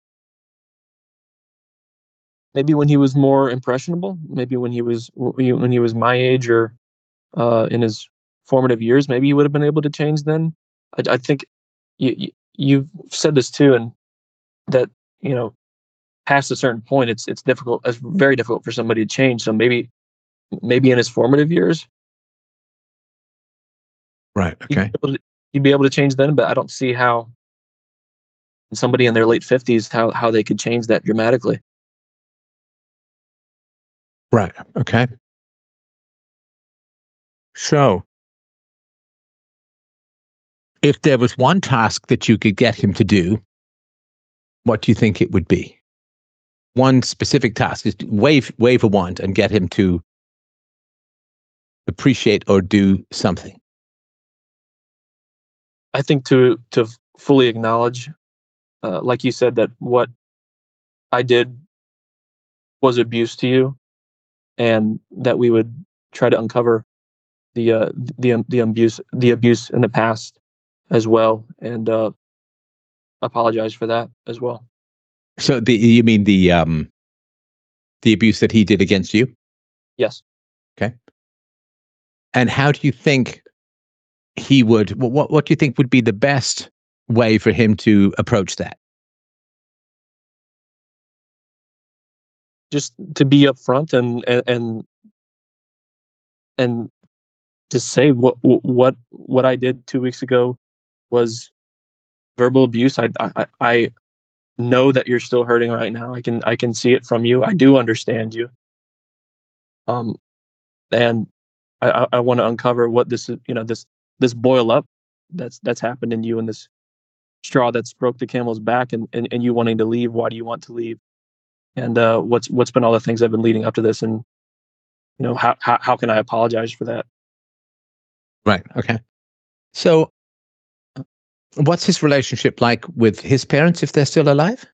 Maybe when he was more impressionable. Maybe when he was when he was my age, or uh, in his formative years. Maybe he would have been able to change then. I, I think you, you you've said this too, and that you know, past a certain point, it's it's difficult. It's very difficult for somebody to change. So maybe maybe in his formative years, Right. he'd Okay. be able to, he'd be able to change then. But I don't see how somebody in their late fifties how how they could change that dramatically. Right. Okay. So, if there was one task that you could get him to do, what do you think it would be? One specific task is to wave wave a wand and get him to appreciate or do something. I think to to fully acknowledge, uh, like you said, that what I did was abuse to you, and that we would try to uncover the uh, the um, the abuse the abuse in the past as well, and uh, apologize for that as well. So the you mean the um the abuse that he did against you? Yes. Okay. And how do you think he would? What what, what do you think would be the best way for him to approach that? Just to be upfront and and and, and to say what what what I did two weeks ago was verbal abuse. I I, I know that you're still hurting right now. I can I can see it from you. I do understand you. Um, and I I, I want to uncover what this is. You know, this this boil up that's that's happened in you, and this straw that's broke the camel's back, and, and and you wanting to leave. Why do you want to leave? And uh, what's what's been all the things I've been leading up to this, and you know how how how can I apologize for that? Right. Okay. So, what's his relationship like with his parents if they're still alive?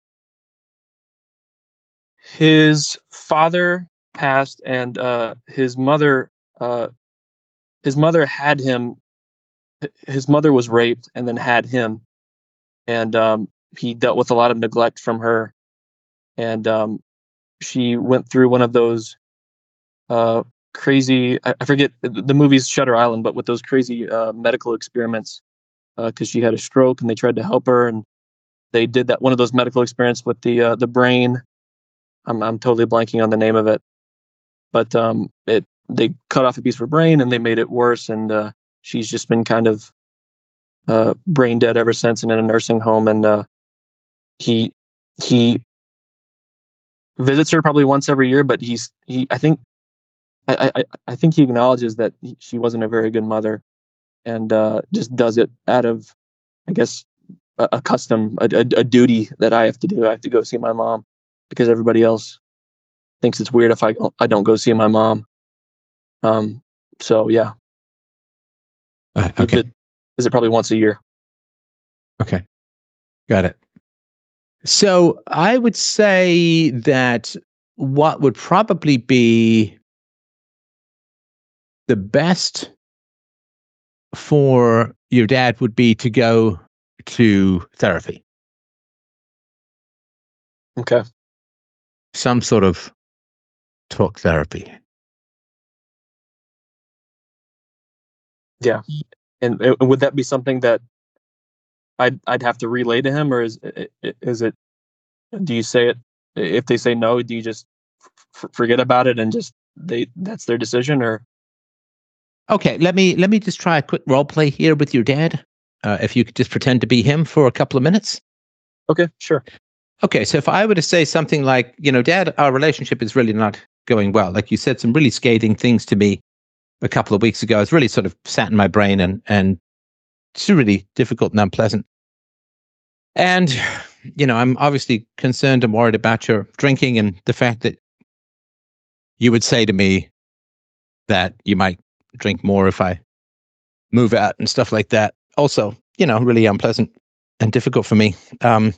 His father passed, and uh, his mother uh, his mother had him. His mother was raped and then had him, and um, he dealt with a lot of neglect from her. And um, she went through one of those uh, crazy. I, I forget the, the movie's Shutter Island, but with those crazy uh, medical experiments because uh, she had a stroke and they tried to help her, and they did that one of those medical experiments with the uh, the brain. I'm I'm totally blanking on the name of it, but um, it they cut off a piece of her brain and they made it worse, and uh, she's just been kind of uh, brain dead ever since and in a nursing home. And uh, he he visits her probably once every year, but he's he I think I I, I think he acknowledges that he, she wasn't a very good mother, and uh, just does it out of, I guess, a, a custom, a, a, a duty that I have to do. I have to go see my mom because everybody else thinks it's weird if I I don't go see my mom. Um. So yeah. Uh, okay. Is it probably once a year? Okay. Got it. So I would say that what would probably be the best for your dad would be to go to therapy. Okay. Some sort of talk therapy. Yeah. And uh, would that be something that I'd I'd have to relay to him, or is is it? Do you say it if they say no? Do you just f- forget about it and just they that's their decision, or? Okay, let me let me just try a quick role play here with your dad. Uh, if you could just pretend to be him for a couple of minutes. Okay, sure. Okay, so if I were to say something like, you know, Dad, our relationship is really not going well. Like you said some really scathing things to me a couple of weeks ago. It's really sort of sat in my brain and and it's really difficult and unpleasant. And, you know, I'm obviously concerned and worried about your drinking and the fact that you would say to me that you might drink more if I move out and stuff like that. Also, you know, really unpleasant and difficult for me. Um,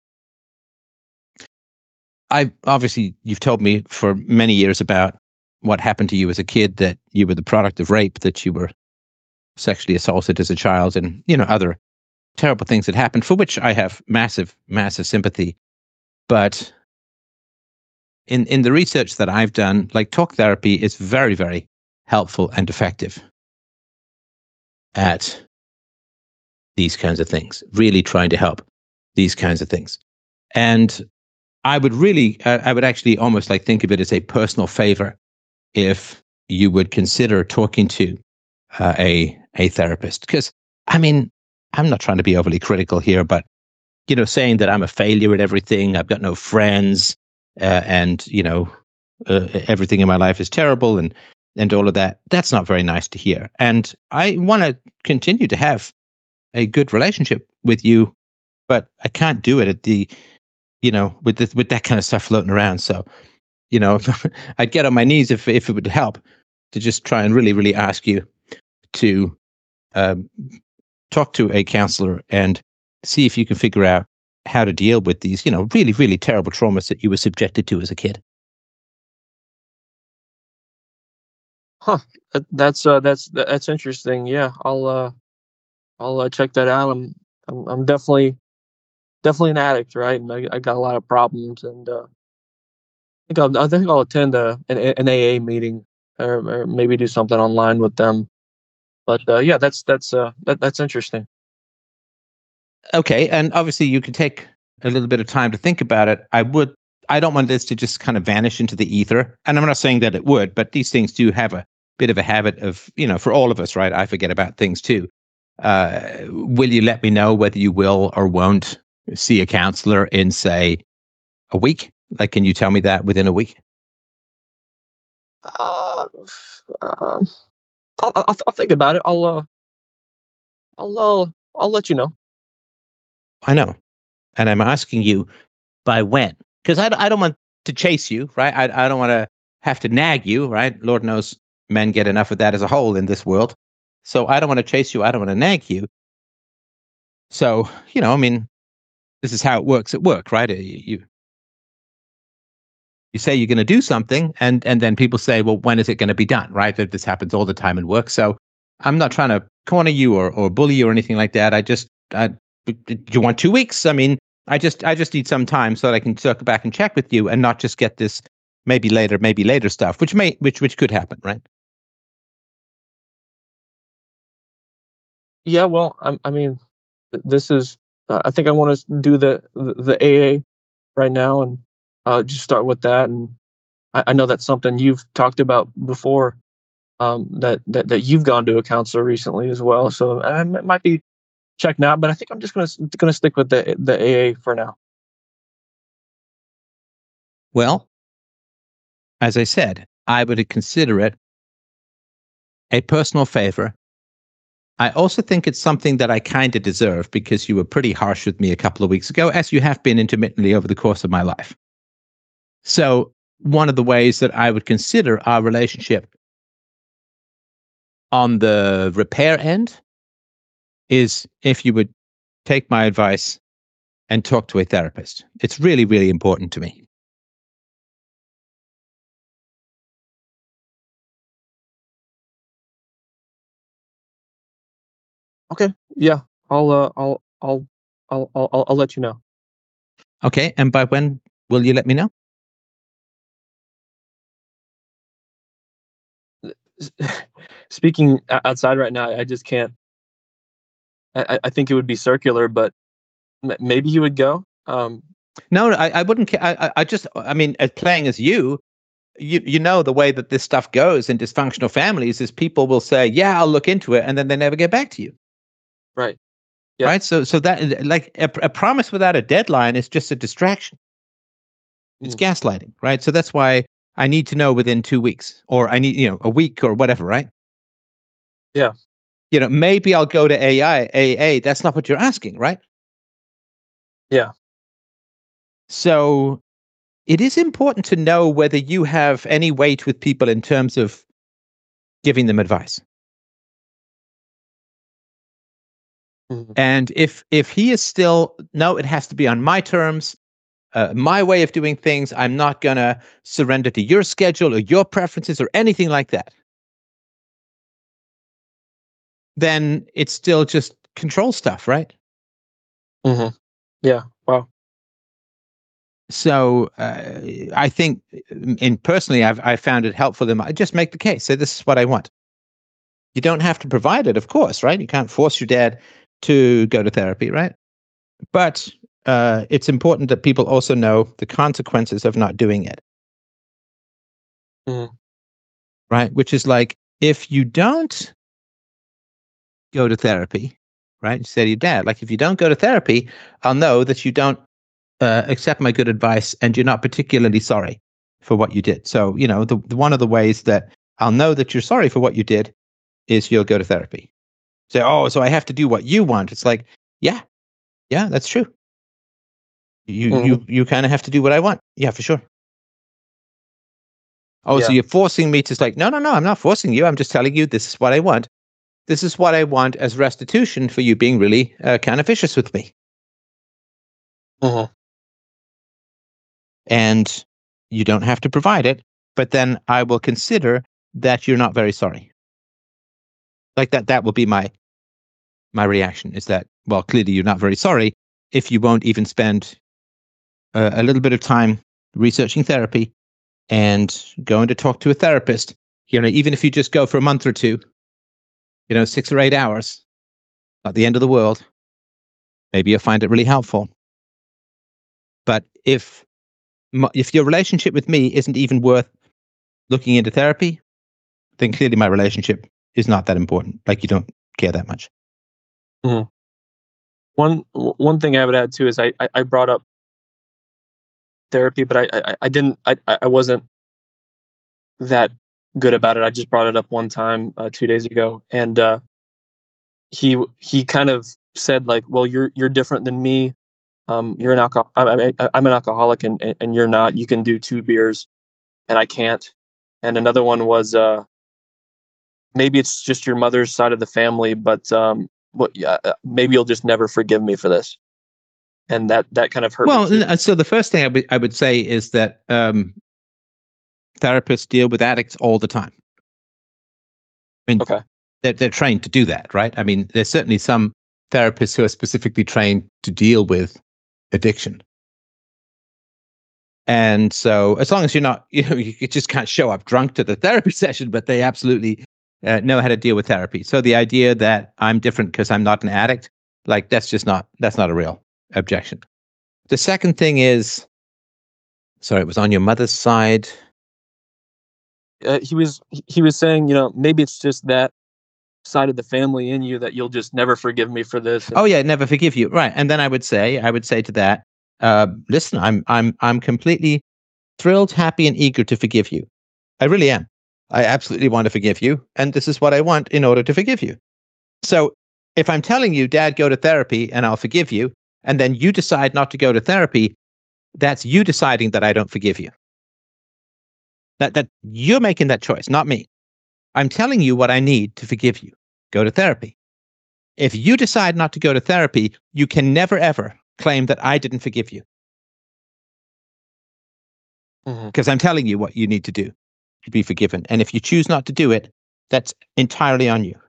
I obviously, you've told me for many years about what happened to you as a kid, that you were the product of rape, that you were sexually assaulted as a child, and, you know, other terrible things that happened, for which I have massive, massive sympathy. But in, in the research that I've done, like talk therapy is very, very helpful and effective at these kinds of things, really trying to help these kinds of things. And I would really, uh, I would actually almost like think of it as a personal favor if you would consider talking to uh, a a therapist. Because, I mean, I'm not trying to be overly critical here, but, you know, saying that I'm a failure at everything, I've got no friends, uh, and, you know, uh, everything in my life is terrible, and and all of that, that's not very nice to hear. And I want to continue to have a good relationship with you, but I can't do it at the, you know, with this, with that kind of stuff floating around. So, you know, I'd get on my knees if if it would help to just try and really, really ask you to um, talk to a counselor and see if you can figure out how to deal with these, you know, really, really terrible traumas that you were subjected to as a kid. Huh. That, that's uh that's that's interesting. Yeah, I'll uh I'll uh, check that out. I'm I'm, I'm definitely definitely an addict, right? And I, I got a lot of problems, and uh, I think I'll, I think I'll attend a, an, an A A meeting, or, or maybe do something online with them. But uh, yeah, that's that's uh, that, that's interesting. Okay, and obviously you can take a little bit of time to think about it. I would. I don't want this to just kind of vanish into the ether, and I'm not saying that it would, but these things do have a bit of a habit of, you know, for all of us, right? I forget about things too. Uh, will you let me know whether you will or won't see a counselor in, say, a week? Like, can you tell me that within a week? Uh, um, I'll, I'll, I'll think about it. I'll uh, I'll uh, I'll let you know. I know, and I'm asking you by when, because I, I don't want to chase you, right? I I don't want to have to nag you, right? Lord knows men get enough of that as a whole in this world. So I don't want to chase you. I don't want to nag you. So, you know, I mean, this is how it works at work, right? You you, you say you're going to do something, and and then people say, well, when is it going to be done, right? That this happens all the time in work. So I'm not trying to corner you or or bully you or anything like that. I just, I, do you want two weeks? I mean, I just I just need some time so that I can circle back and check with you, and not just get this maybe later, maybe later stuff, which may which which could happen, right? Yeah, well, I, I mean, th- this is. Uh, I think I want to do the, the the A A right now, and uh, just start with that. And I, I know that's something you've talked about before. Um, that, that that you've gone to a counselor recently as well. So I m- it might be checking out, but I think I'm just gonna s- gonna stick with the the A A for now. Well, as I said, I would consider it a personal favor. I also think it's something that I kind of deserve because you were pretty harsh with me a couple of weeks ago, as you have been intermittently over the course of my life. So, one of the ways that I would consider our relationship on the repair end is if you would take my advice and talk to a therapist. It's really, really important to me. Okay. Yeah. I'll uh, I'll I'll I'll I'll I'll I'll let you know. Okay. And by when will you let me know? Speaking o- outside right now, I just can't. I, I I think it would be circular, but m- maybe he would go. Um, No, I, I wouldn't. ca- I, I I just, I mean, as playing as you, you, you know, the way that this stuff goes in dysfunctional families is people will say, yeah, I'll look into it. And then they never get back to you. right. Yeah. Right. So, so that like a, a promise without a deadline is just a distraction. It's Mm, gaslighting. Right. So that's why I need to know within two weeks or I need, you know, a week or whatever. Right. yeah. You know, maybe I'll go to A I, A A. That's not what you're asking. Right. Yeah. So it is important to know whether you have any weight with people in terms of giving them advice. Mhm. And if if he is still, no, it has to be on my terms, uh, my way of doing things. I'm not gonna surrender to your schedule or your preferences or anything like that. Then it's still just control stuff, right? Mhm. Yeah. Wow. So uh, I think, in personally, I've I found it helpful. In my, just make the case. Say this is what I want. You don't have to provide it, of course, right? You can't force your dad to go to therapy, right? But uh, it's important that people also know the consequences of not doing it, Mhm. right? Which is like, if you don't go to therapy, right? You say to your dad, like, if you don't go to therapy, I'll know that you don't uh, accept my good advice and you're not particularly sorry for what you did. So, you know, the, the one of the ways that I'll know that you're sorry for what you did is you'll go to therapy. Say, oh, so I have to do what you want. It's like, yeah, yeah, that's true. You Mhm. you you kind of have to do what I want. Yeah, for sure. Oh, so Yeah. you're forcing me to, it's like, no, no, no, I'm not forcing you. I'm just telling you this is what I want. This is what I want as restitution for you being really uh, kind of vicious with me. Mhm. And you don't have to provide it, but then I will consider that you're not very sorry. Like that, that will be my my reaction is that, well, clearly you're not very sorry. if you won't even spend uh, a little bit of time researching therapy and going to talk to a therapist. You know, even if you just go for a month or two, you know, six or eight hours, not the end of the world. Maybe you'll find it really helpful. But if if your relationship with me isn't even worth looking into therapy, then clearly my relationship is not that important. Like, you don't care that much. Mm-hmm. One one thing I would add too is I I, I brought up therapy, but I I, I didn't I I wasn't that good about it. I just brought it up one time uh, two days ago, and uh, he he kind of said like, "Well, you're you're different than me. Um, you're an alcohol. I, I, I'm an alcoholic, and and you're not. You can do two beers, and I can't." And another one was, uh, maybe it's just your mother's side of the family, but um, what? Yeah, maybe you'll just never forgive me for this. And that that kind of hurt. Well, me too. so the first thing I would I would say is that um, therapists deal with addicts all the time. I mean, Okay. they're, they're trained to do that, right? I mean, there's certainly some therapists who are specifically trained to deal with addiction. And so as long as you're not, you know, you just can't show up drunk to the therapy session, but they absolutely uh, know how to deal with therapy. So the idea that I'm different because I'm not an addict, like that's just not, that's not a real objection. The second thing is, sorry, it was on your mother's side. Uh, he was he was saying, you know, maybe it's just that side of the family in you that you'll just never forgive me for this. Oh yeah, never forgive you, right? And then I would say, I would say to that, uh, listen, I'm I'm I'm completely thrilled, happy, and eager to forgive you. I really am. I absolutely want to forgive you, and this is what I want in order to forgive you. So if I'm telling you, Dad, go to therapy and I'll forgive you, and then you decide not to go to therapy, that's you deciding that I don't forgive you. That that you're making that choice, not me. I'm telling you what I need to forgive you. Go to therapy. If you decide not to go to therapy, you can never, ever claim that I didn't forgive you. Mhm. Because I'm telling you what you need to do to be forgiven. And if you choose not to do it, that's entirely on you.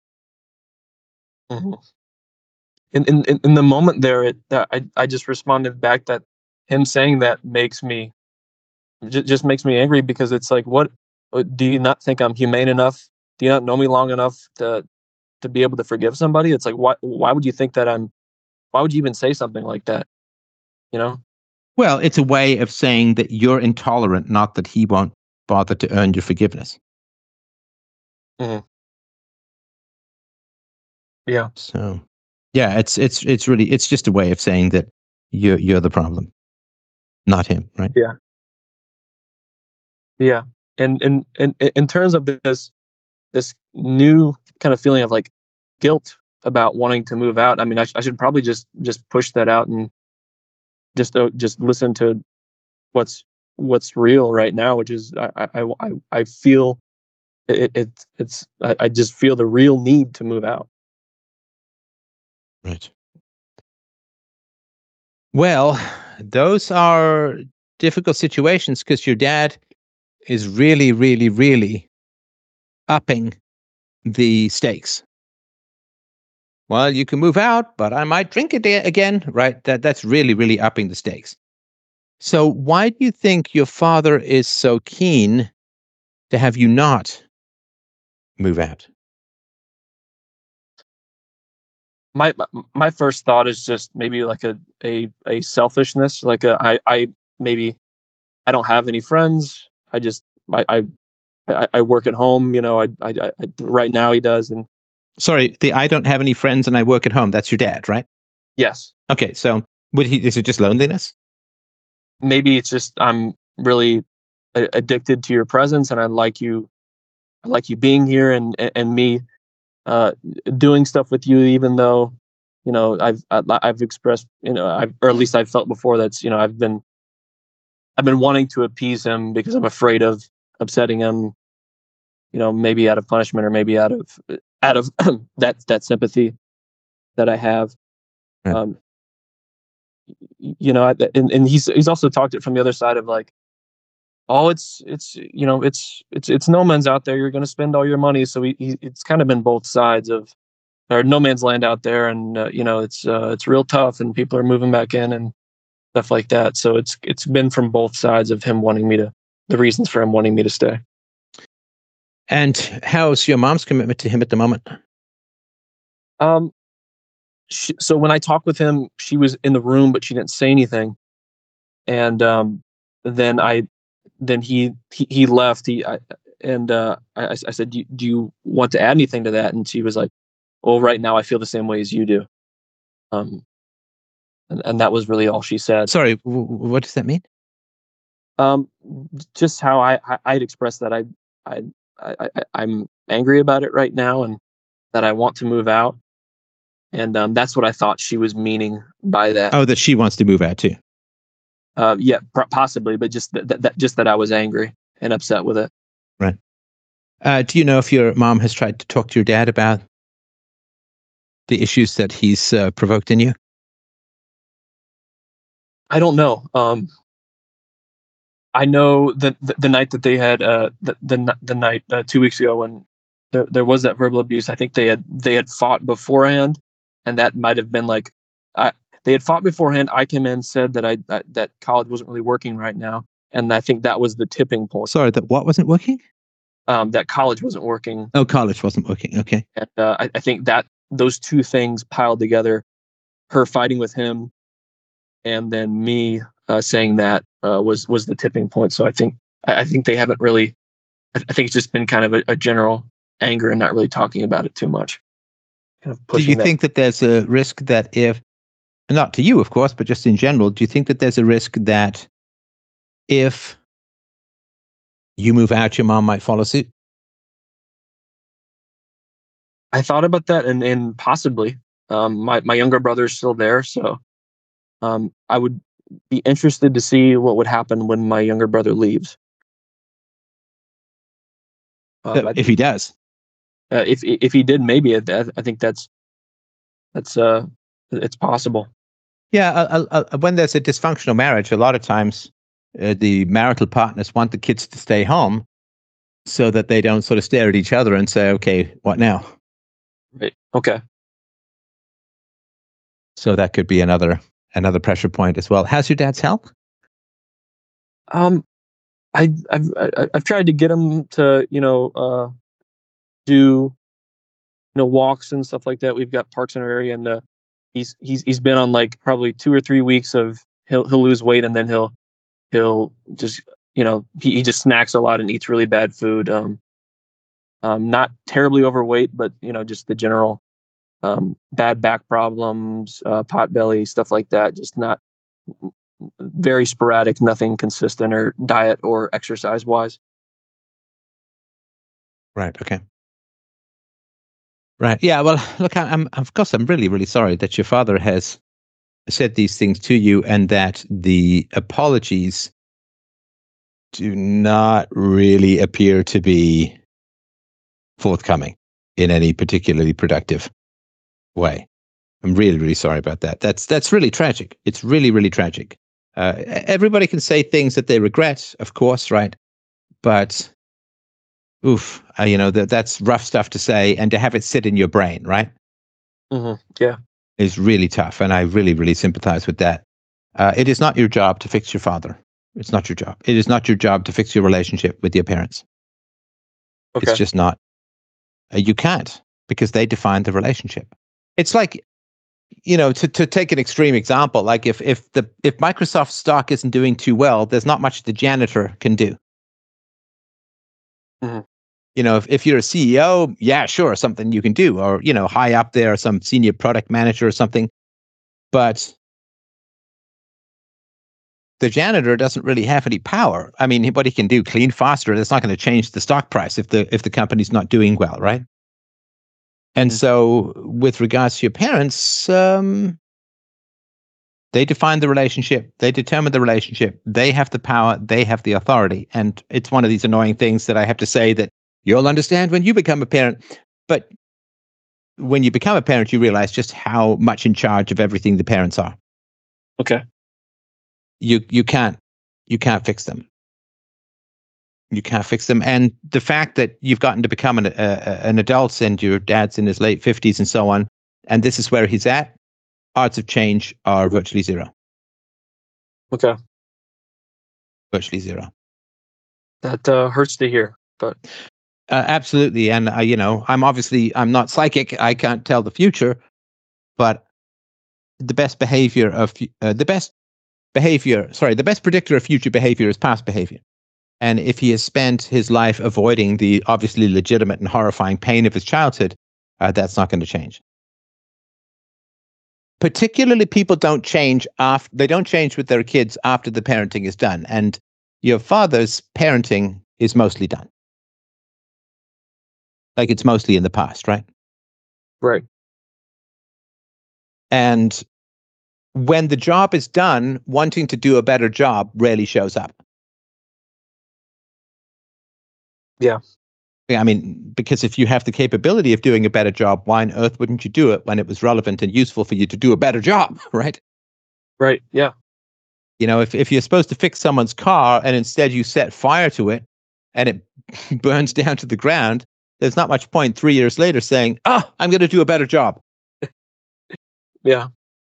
Mhm. In, in in in the moment there, it uh, I I just responded back that him saying that makes me j- just makes me angry, because it's like, what uh, do you not think I'm humane enough? Do you not know me long enough to to be able to forgive somebody? It's like, why why would you think that I'm? Why would you even say something like that? You know? Well, it's a way of saying that you're intolerant, not that he won't bother to earn your forgiveness. Mhm. Yeah. So, yeah, it's it's it's really it's just a way of saying that you're you're the problem, not him, right? Yeah. Yeah. And and and in in terms of this this new kind of feeling of like guilt about wanting to move out. I mean, I, sh- I should probably just just push that out and just uh, just listen to what's what's real right now, which is I I I, I feel it, it it's I, I just feel the real need to move out. Right. Well, those are difficult situations because your dad is really, really, really upping the stakes. Well, you can move out, but I might drink it a- again, right? That that's really, really upping the stakes. So why do you think your father is so keen to have you not move out? My my my first thought is just maybe like a a, a selfishness, like a I I maybe I don't have any friends. I just I I, I I work at home. You know, I, I I right now he does, and Sorry, the I don't have any friends and I work at home. That's your dad, right? yes, Okay, so would he? Is it just loneliness? maybe it's just I'm really a- addicted to your presence, and I like you. I like you being here, and and, and me uh, doing stuff with you, even though you know I've I- I've expressed, you know, I've, or at least I've felt before, that's, you know, I've been I've been wanting to appease him because I'm afraid of upsetting him. You know, maybe out of punishment, or maybe out of out of that that sympathy that I have. Right. Um, you know, and, and he's he's also talked it from the other side of like, oh, it's it's you know, it's it's it's no man's out there. You're going to spend all your money. So he, he, it's kind of been both sides of or no man's land out there, and uh, you know it's uh, it's real tough, and people are moving back in and stuff like that. So it's it's been from both sides of him wanting me to, the reasons for him wanting me to stay. And how's your mom's commitment to him at the moment? Um, she, so when I talked with him, she was in the room, but she didn't say anything. And um, then I, then he he, he left. He I, and uh, I, I said, do you, do you want to add anything to that? And she was like, "Well, right now I feel the same way as you do." Um, and, and that was really all she said. Sorry, w- what does that mean? Um, just how I, I I'd expressed that I I I, I I'm angry about it right now, and that I want to move out. And um, that's what I thought she was meaning by that. Oh, that she wants to move out too. Uh, yeah, pr- possibly, but just that, that, that, just that I was angry and upset with it. Right. Uh, do you know if your mom has tried to talk to your dad about the issues that he's uh, provoked in you? I don't know. Um, I know that the, the night that they had uh, the the, the night uh, two weeks ago when there, there was that verbal abuse, I think they had they had fought beforehand, and that might have been like, I they had fought beforehand. I came in, said that I that, that college wasn't really working right now, and I think that was the tipping point. Sorry, that what wasn't working? Um, that college wasn't working. Oh, college wasn't working. Okay. And uh, I, I think that those two things piled together, her fighting with him, and then me uh, saying that uh, was was the tipping point. So I think I, I think they haven't really. I, I think it's just been kind of a, a general anger and not really talking about it too much. Kind of do you that. think that there's a risk that if, not to you, of course, but just in general, do you think that there's a risk that if you move out, your mom might follow suit? I thought about that, and, and possibly. Um, my, my younger brother's still there, so um, I would be interested to see what would happen when my younger brother leaves. Um, if he does. Uh, if if he did, maybe I, I think that's that's uh it's possible. Yeah, uh, uh, when there's a dysfunctional marriage, a lot of times uh, the marital partners want the kids to stay home so that they don't sort of stare at each other and say, "Okay, what now?" Right. Okay. So that could be another another pressure point as well. How's your dad's health? Um, I I've I've tried to get him to you know uh do you know walks and stuff like that. We've got parks in our area, and uh, he's he's he's been on like probably two or three weeks of he'll he'll lose weight, and then he'll he'll just you know he, he just snacks a lot and eats really bad food. Um, um, not terribly overweight, but you know just the general um, bad back problems, uh, pot belly, stuff like that. Just not very sporadic, nothing consistent or diet or exercise wise. Right. Okay. Right. Yeah. Well, look, I'm, of course, I'm really, really sorry that your father has said these things to you, and that the apologies do not really appear to be forthcoming in any particularly productive way. I'm really, really sorry about that. That's that's really tragic. It's really, really tragic. Uh, everybody can say things that they regret, of course, right? But oof, uh, you know, that that's rough stuff to say, and to have it sit in your brain, right? Mm-hmm. Yeah. Is really tough, and I really, really sympathize with that. Uh, it is not your job to fix your father. It's not your job. It is not your job to fix your relationship with your parents. Okay. It's just not. Uh, you can't, because they define the relationship. It's like, you know, to, to take an extreme example, like if if the if Microsoft stock isn't doing too well, there's not much the janitor can do. Mm-hmm. You know, if, if you're a C E O, yeah, sure, something you can do, or, you know, high up there, some senior product manager or something. But the janitor doesn't really have any power. I mean, what he can do, clean faster, that's not going to change the stock price if the if the company's not doing well, right? And mm-hmm. so with regards to your parents, um, they define the relationship, they determine the relationship, they have the power, they have the authority. And it's one of these annoying things that I have to say that you'll understand when you become a parent. But when you become a parent, you realize just how much in charge of everything the parents are. Okay. You you can't you can't fix them. You can't fix them. And the fact that you've gotten to become an, uh, an adult and your dad's in his late fifties and so on, and this is where he's at, odds of change are virtually zero. Okay. Virtually zero. That uh, hurts to hear, but uh, absolutely. And uh, you know, I'm obviously I'm not psychic. I can't tell the future, but the best behavior of uh, the best behavior, sorry, the best predictor of future behavior is past behavior. And if he has spent his life avoiding the obviously legitimate and horrifying pain of his childhood, uh, that's not going to change. Particularly, people don't change after they don't change with their kids after the parenting is done. And your father's parenting is mostly done. Like it's mostly in the past, right? Right. And when the job is done, wanting to do a better job rarely shows up. Yeah. I mean, because if you have the capability of doing a better job, why on earth wouldn't you do it when it was relevant and useful for you to do a better job, right? Right. Yeah. You know, if, if you're supposed to fix someone's car and instead you set fire to it and it burns down to the ground, there's not much point three years later saying, oh, I'm going to do a better job. Yeah.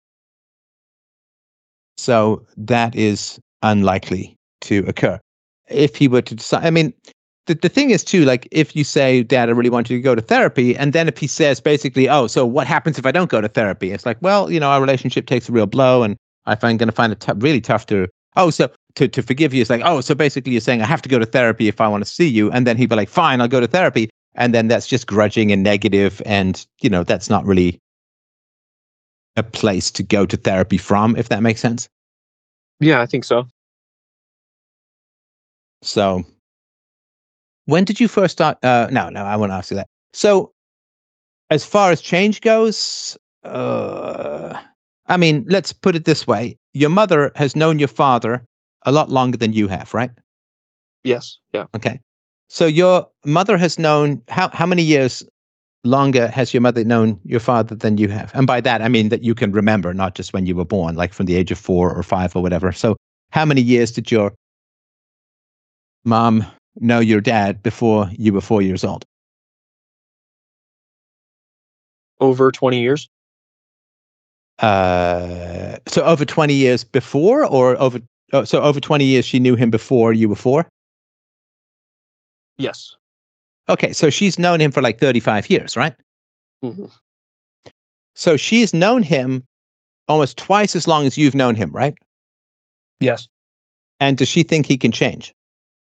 So that is unlikely to occur. If he were to decide, I mean, the, the thing is too, like if you say, Dad, I really want you to go to therapy. And then if he says basically, oh, so what happens if I don't go to therapy? It's like, well, you know, our relationship takes a real blow and I find going to find it t- really tough to, oh, so to, to forgive you. It's like, oh, so basically you're saying I have to go to therapy if I want to see you. And then he'd be like, fine, I'll go to therapy. And then that's just grudging and negative. And, you know, that's not really a place to go to therapy from, if that makes sense. Yeah, I think so. So when did you first start? Uh, no, no, I won't ask you that. So as far as change goes, uh, I mean, let's put it this way. Your mother has known your father a lot longer than you have, right? Yes. Yeah. Okay. So your mother has known, how, how many years longer has your mother known your father than you have? And by that, I mean that you can remember, not just when you were born, like from the age of four or five or whatever. So how many years did your mom know your dad before you were four years old? Over twenty years. Uh, so over twenty years before, or over, oh, so over twenty years she knew him before you were four? Yes. Okay, so she's known him for like thirty-five years, right? Mm-hmm. So she's known him almost twice as long as you've known him, right? Yes. And does she think he can change?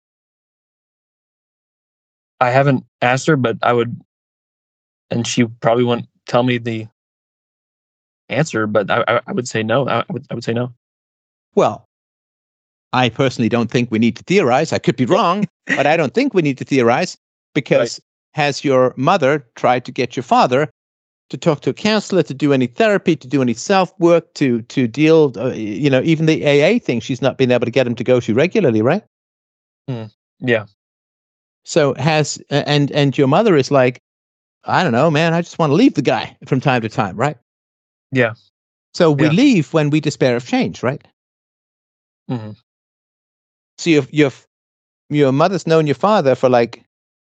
I haven't asked her, but I would, and she probably wouldn't tell me the answer, but I, I, I would say no. I would, I would say no. Well, I personally don't think we need to theorize. I could be wrong, but I don't think we need to theorize because right. Has your mother tried to get your father to talk to a counselor, to do any therapy, to do any self-work, to to deal, uh, you know, even the A A thing, she's not been able to get him to go to regularly, right? Mm. Yeah. So has, and and your mother is like, I don't know, man, I just want to leave the guy from time to time, right? Yeah. So we yeah. leave when we despair of change, right? Mm-hmm. So your your your mother's known your father for like,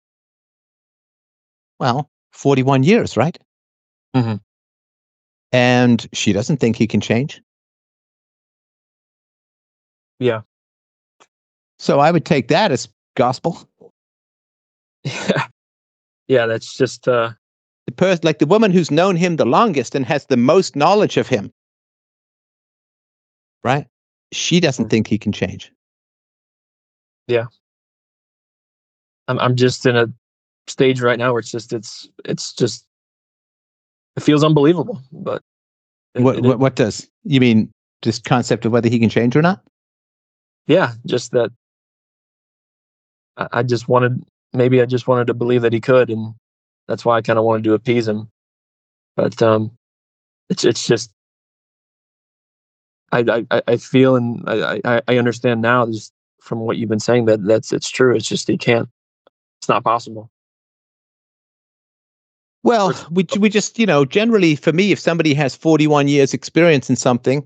well, forty-one years, right? Mm-hmm. And she doesn't think he can change. Yeah. So I would take that as gospel. Yeah. Yeah, that's just uh the person, like the woman who's known him the longest and has the most knowledge of him, right? She doesn't mm-hmm. think he can change. Yeah. I'm I'm just in a stage right now where it's just it's it's just it feels unbelievable. But it, what what, what does you mean? Just concept of whether he can change or not? Yeah, just that. I, I just wanted maybe I just wanted to believe that he could, and that's why I kind of wanted to appease him. But um, it's it's just I I I feel and I I, I understand now just from what you've been saying that that's it's true. It's just he can't. It's not possible. Well, we we just, you know, generally for me, if somebody has forty-one years experience in something,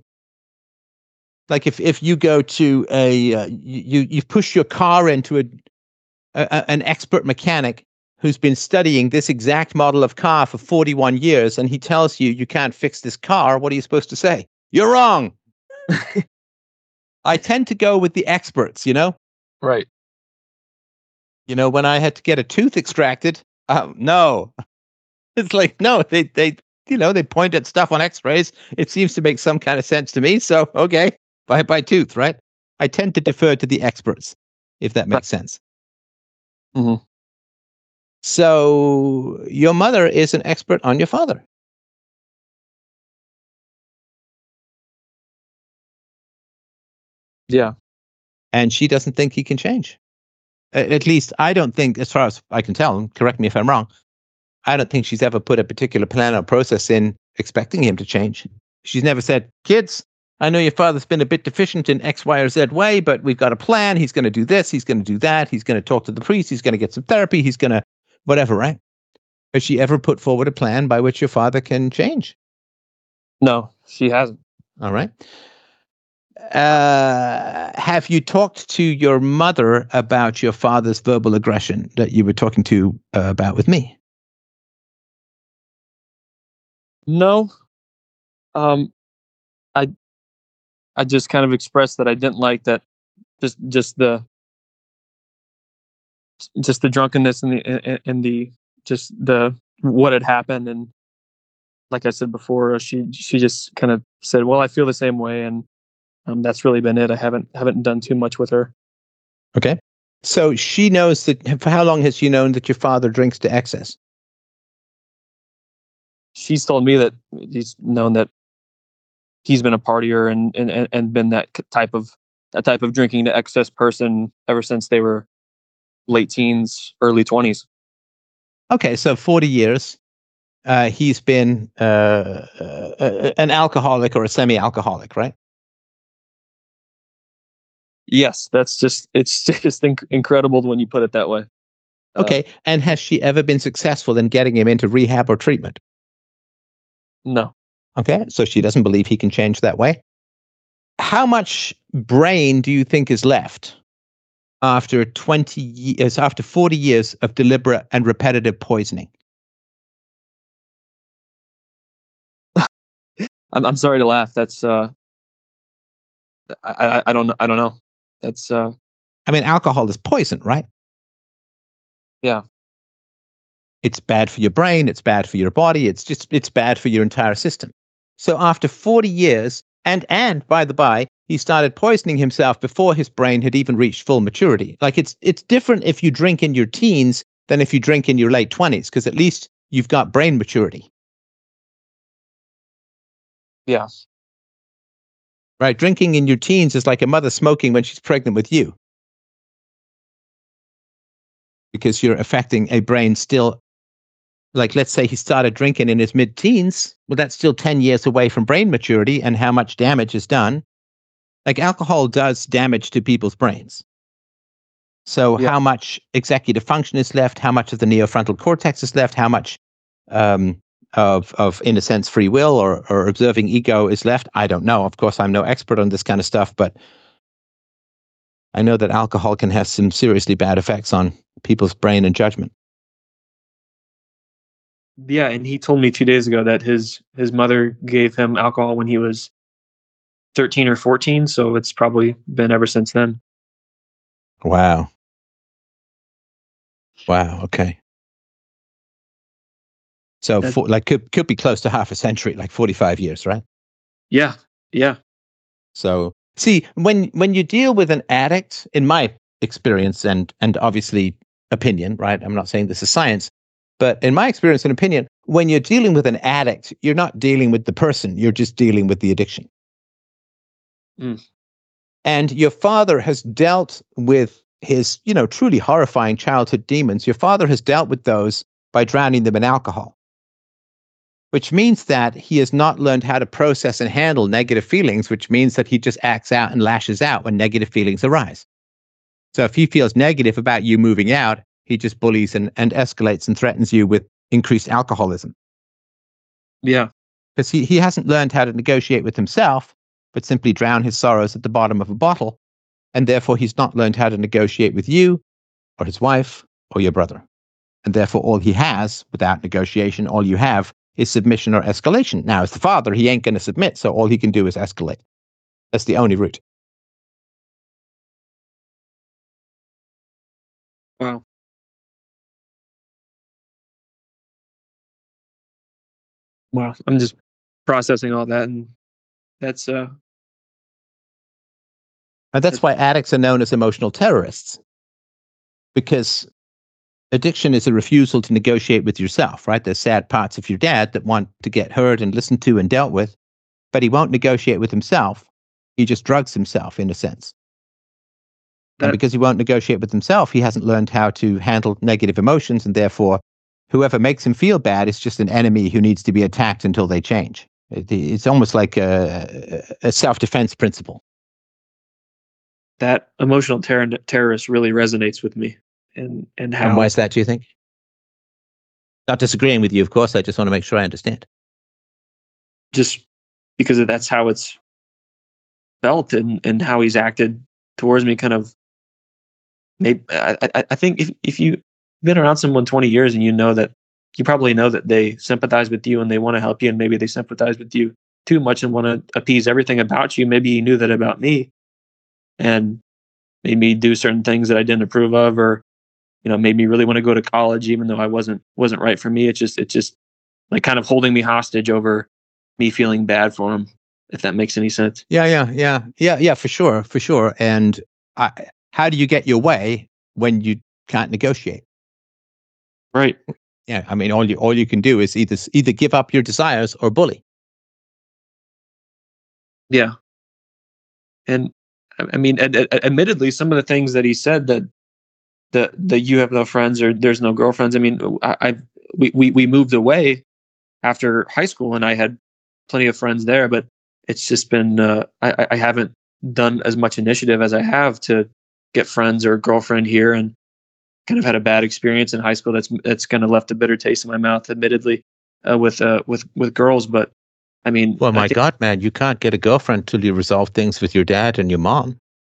like if, if you go to a, uh, you, you push your car into a, a, a, an expert mechanic who's been studying this exact model of car for forty-one years, and he tells you you can't fix this car, what are you supposed to say? You're wrong. I tend to go with the experts, you know? Right. You know, when I had to get a tooth extracted, uh, no. It's like, no, they, they, you know, they point at stuff on x-rays. It seems to make some kind of sense to me. So, okay, bye bye tooth, right? I tend to defer to the experts, if that makes sense. Mm-hmm. So your mother is an expert on your father. Yeah. And she doesn't think he can change. At least I don't think, as far as I can tell, correct me if I'm wrong, I don't think she's ever put a particular plan or process in expecting him to change. She's never said, kids, I know your father's been a bit deficient in X, Y, or Z way, but we've got a plan. He's going to do this. He's going to do that. He's going to talk to the priest. He's going to get some therapy. He's going to whatever, right? Has she ever put forward a plan by which your father can change? No, she hasn't. All right. Uh, have you talked to your mother about your father's verbal aggression that you were talking to uh, about with me? No. Um, I I just kind of expressed that I didn't like that. Just just the just the drunkenness and the and the just the what had happened, and like I said before, she she just kind of said, "Well, I feel the same way," and um, that's really been it. I haven't haven't done too much with her. Okay. So she knows that. For how long has she known that your father drinks to excess? She's told me that he's known that he's been a partier and and and been that type of that type of drinking to excess person ever since they were late teens, early twenties. Okay, so forty years. Uh, he's been uh, uh, an alcoholic or a semi-alcoholic, right? Yes, that's just it's just inc- incredible when you put it that way. Okay, uh, and has she ever been successful in getting him into rehab or treatment? No. Okay, so she doesn't believe he can change that way. How much brain do you think is left after twenty years, after forty years of deliberate and repetitive poisoning? I'm I'm sorry to laugh. That's uh, I, I I don't I don't know. That's uh, I mean, alcohol is poison, right? Yeah. It's bad for your brain. It's bad for your body. It's just it's bad for your entire system. So after forty years, and and by the by, he started poisoning himself before his brain had even reached full maturity. Like it's it's different if you drink in your teens than if you drink in your late twenties, because at least you've got brain maturity. Yeah. Right. Drinking in your teens is like a mother smoking when she's pregnant with you, because you're affecting a brain still. Like, let's say he started drinking in his mid-teens. Well, that's still ten years away from brain maturity, and how much damage is done. Like, alcohol does damage to people's brains. So yeah. How much executive function is left? How much of the neofrontal cortex is left? How much um, of, of, in a sense, free will or, or observing ego is left? I don't know. Of course, I'm no expert on this kind of stuff, but I know that alcohol can have some seriously bad effects on people's brain and judgment. Yeah, and he told me two days ago that his his mother gave him alcohol when he was thirteen or fourteen, so it's probably been ever since then. Wow. Wow, okay. So that, for, like could could be close to half a century, like forty-five years, right? Yeah. Yeah. So, see, when when you deal with an addict, in my experience and and obviously opinion, right? I'm not saying this is science. But in my experience and opinion, when you're dealing with an addict, you're not dealing with the person, you're just dealing with the addiction. Mm. And your father has dealt with his, you know, truly horrifying childhood demons. Your father has dealt with those by drowning them in alcohol, which means that he has not learned how to process and handle negative feelings, which means that he just acts out and lashes out when negative feelings arise. So if he feels negative about you moving out, he just bullies and, and escalates and threatens you with increased alcoholism. Yeah. Because he, he hasn't learned how to negotiate with himself, but simply drown his sorrows at the bottom of a bottle. And therefore, he's not learned how to negotiate with you. or his wife or your brother. And therefore, all he has, without negotiation, all you have is submission or escalation. Now, as the father, he ain't going to submit, so all he can do is escalate. That's the only route. Wow. Wow. I'm just processing all that, and that's uh And that's why addicts are known as emotional terrorists. Because addiction is a refusal to negotiate with yourself, right? There's sad parts of your dad that want to get heard and listened to and dealt with, but he won't negotiate with himself. He just drugs himself, in a sense. That, and because he won't negotiate with himself, he hasn't learned how to handle negative emotions, and therefore, whoever makes him feel bad is just an enemy who needs to be attacked until they change. It, it's almost like a, a self-defense principle. That emotional ter- terrorist really resonates with me. And, and how. And why is that, do you think? Not disagreeing with you, of course. I just want to make sure I understand. Just because of that's how it's felt, and, and how he's acted towards me. Kind of, maybe I, I, I think if, if you've been around someone twenty years and you know that, you probably know that they sympathize with you and they want to help you, and maybe they sympathize with you too much and want to appease everything about you. Maybe he knew that about me and made me do certain things that I didn't approve of, or you know, made me really want to go to college, even though I wasn't wasn't right for me. It's just it's just like kind of holding me hostage over me feeling bad for him, if that makes any sense. Yeah, yeah, yeah, yeah, yeah, for sure, for sure. And I, how do you get your way when you can't negotiate? Right. Yeah, I mean, all you all you can do is either either give up your desires or bully. Yeah. And I mean, ad- ad- admittedly, some of the things that he said, that that that you have no friends or there's no girlfriends. I mean, I, I we, we we moved away after high school, and I had plenty of friends there, but it's just been uh, I, I haven't done as much initiative as I have to get friends or a girlfriend here, and kind of had a bad experience in high school that's that's kind of left a bitter taste in my mouth, admittedly, uh, with uh, with with girls. But I mean, well, my I think, God, man, you can't get a girlfriend till you resolve things with your dad and your mom.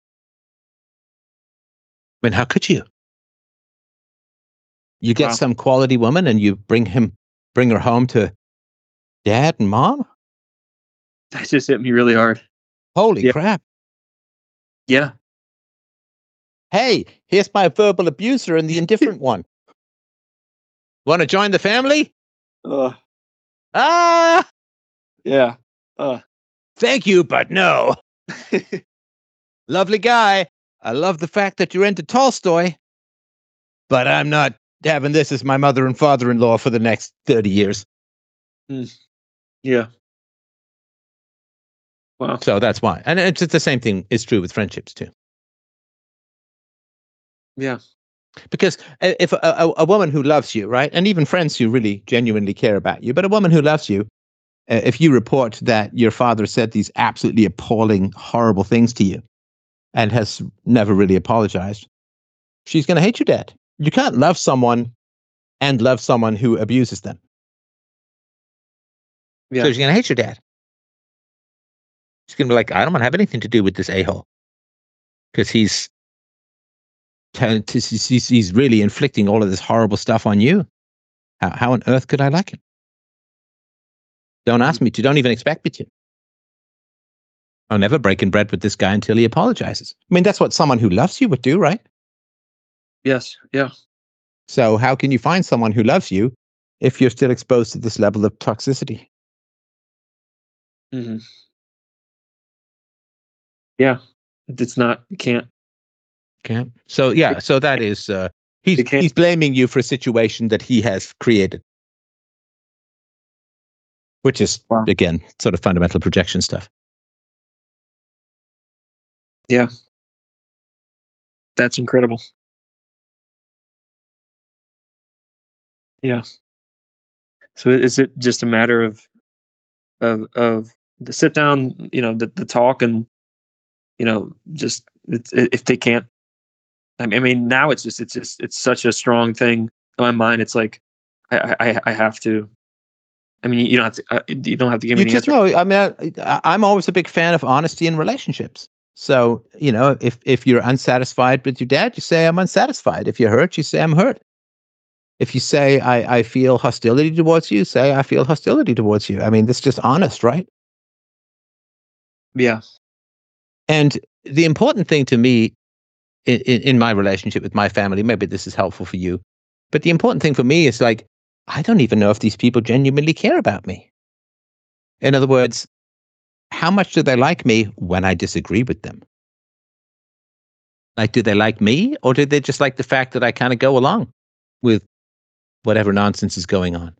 I mean, how could you? You get wow. some quality woman and you bring him, bring her home to dad and mom? That just hit me really hard. Holy yeah. crap. Yeah. Hey, here's my verbal abuser and the indifferent one. Want to join the family? Uh, Ah! yeah. Uh. Thank you, but no. Lovely guy. I love the fact that you're into Tolstoy, but I'm not having this as my mother and father-in-law for the next thirty years. Mm. Yeah. Wow. So that's why. And it's, it's the same thing is true with friendships too. Yeah. Because if a, a, a woman who loves you, right, and even friends who really genuinely care about you, but a woman who loves you, uh, if you report that your father said these absolutely appalling, horrible things to you and has never really apologized, she's going to hate your dad. You can't love someone and love someone who abuses them. Yeah. So she's going to hate your dad. She's going to be like, I don't want to have anything to do with this a-hole. Because he's, he's, he's really inflicting all of this horrible stuff on you. How, how on earth could I like him? Don't ask me to. Don't even expect me to. I'll never break in bread with this guy until he apologizes. I mean, that's what someone who loves you would do, right? Yes. Yeah. So how can you find someone who loves you if you're still exposed to this level of toxicity? Mm-hmm. Yeah. It's not, you can't. Okay. So yeah, so that is, uh, he's, he's blaming you for a situation that he has created. Which is, wow. Again, sort of fundamental projection stuff. Yeah. That's incredible. Yeah. So is it just a matter of, of, of the sit down, you know, the, the talk, and, you know, just it's, if they can't, I mean, now it's just, it's just, it's such a strong thing in my mind. It's like, I, I, I have to, I mean, you don't have to, uh, you don't have to give me you an just answer. know, I mean, I, I'm always a big fan of honesty in relationships. So, you know, if if you're unsatisfied with your dad, you say, I'm unsatisfied. If you're hurt, you say, I'm hurt. If you say, I, I feel hostility towards you, say, I feel hostility towards you. I mean, this is just honest, right? Yeah. And the important thing to me in, in, in my relationship with my family, maybe this is helpful for you, but the important thing for me is like, I don't even know if these people genuinely care about me. In other words, how much do they like me when I disagree with them? Like, do they like me, or do they just like the fact that I kind of go along with whatever nonsense is going on?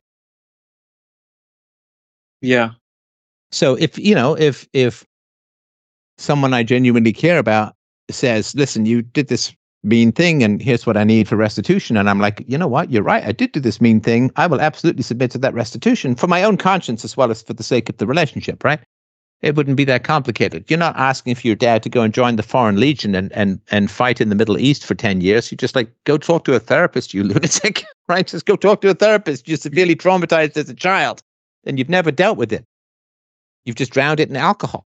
Yeah. So if, you know, if if someone I genuinely care about says, listen, you did this mean thing and here's what I need for restitution. And I'm like, you know what? You're right. I did do this mean thing. I will absolutely submit to that restitution for my own conscience as well as for the sake of the relationship, right? It wouldn't be that complicated. You're not asking for your dad to go and join the Foreign Legion and, and, and fight in the Middle East for ten years. You just like, go talk to a therapist, you lunatic, right? Just go talk to a therapist. You're severely traumatized as a child and you've never dealt with it. You've just drowned it in alcohol.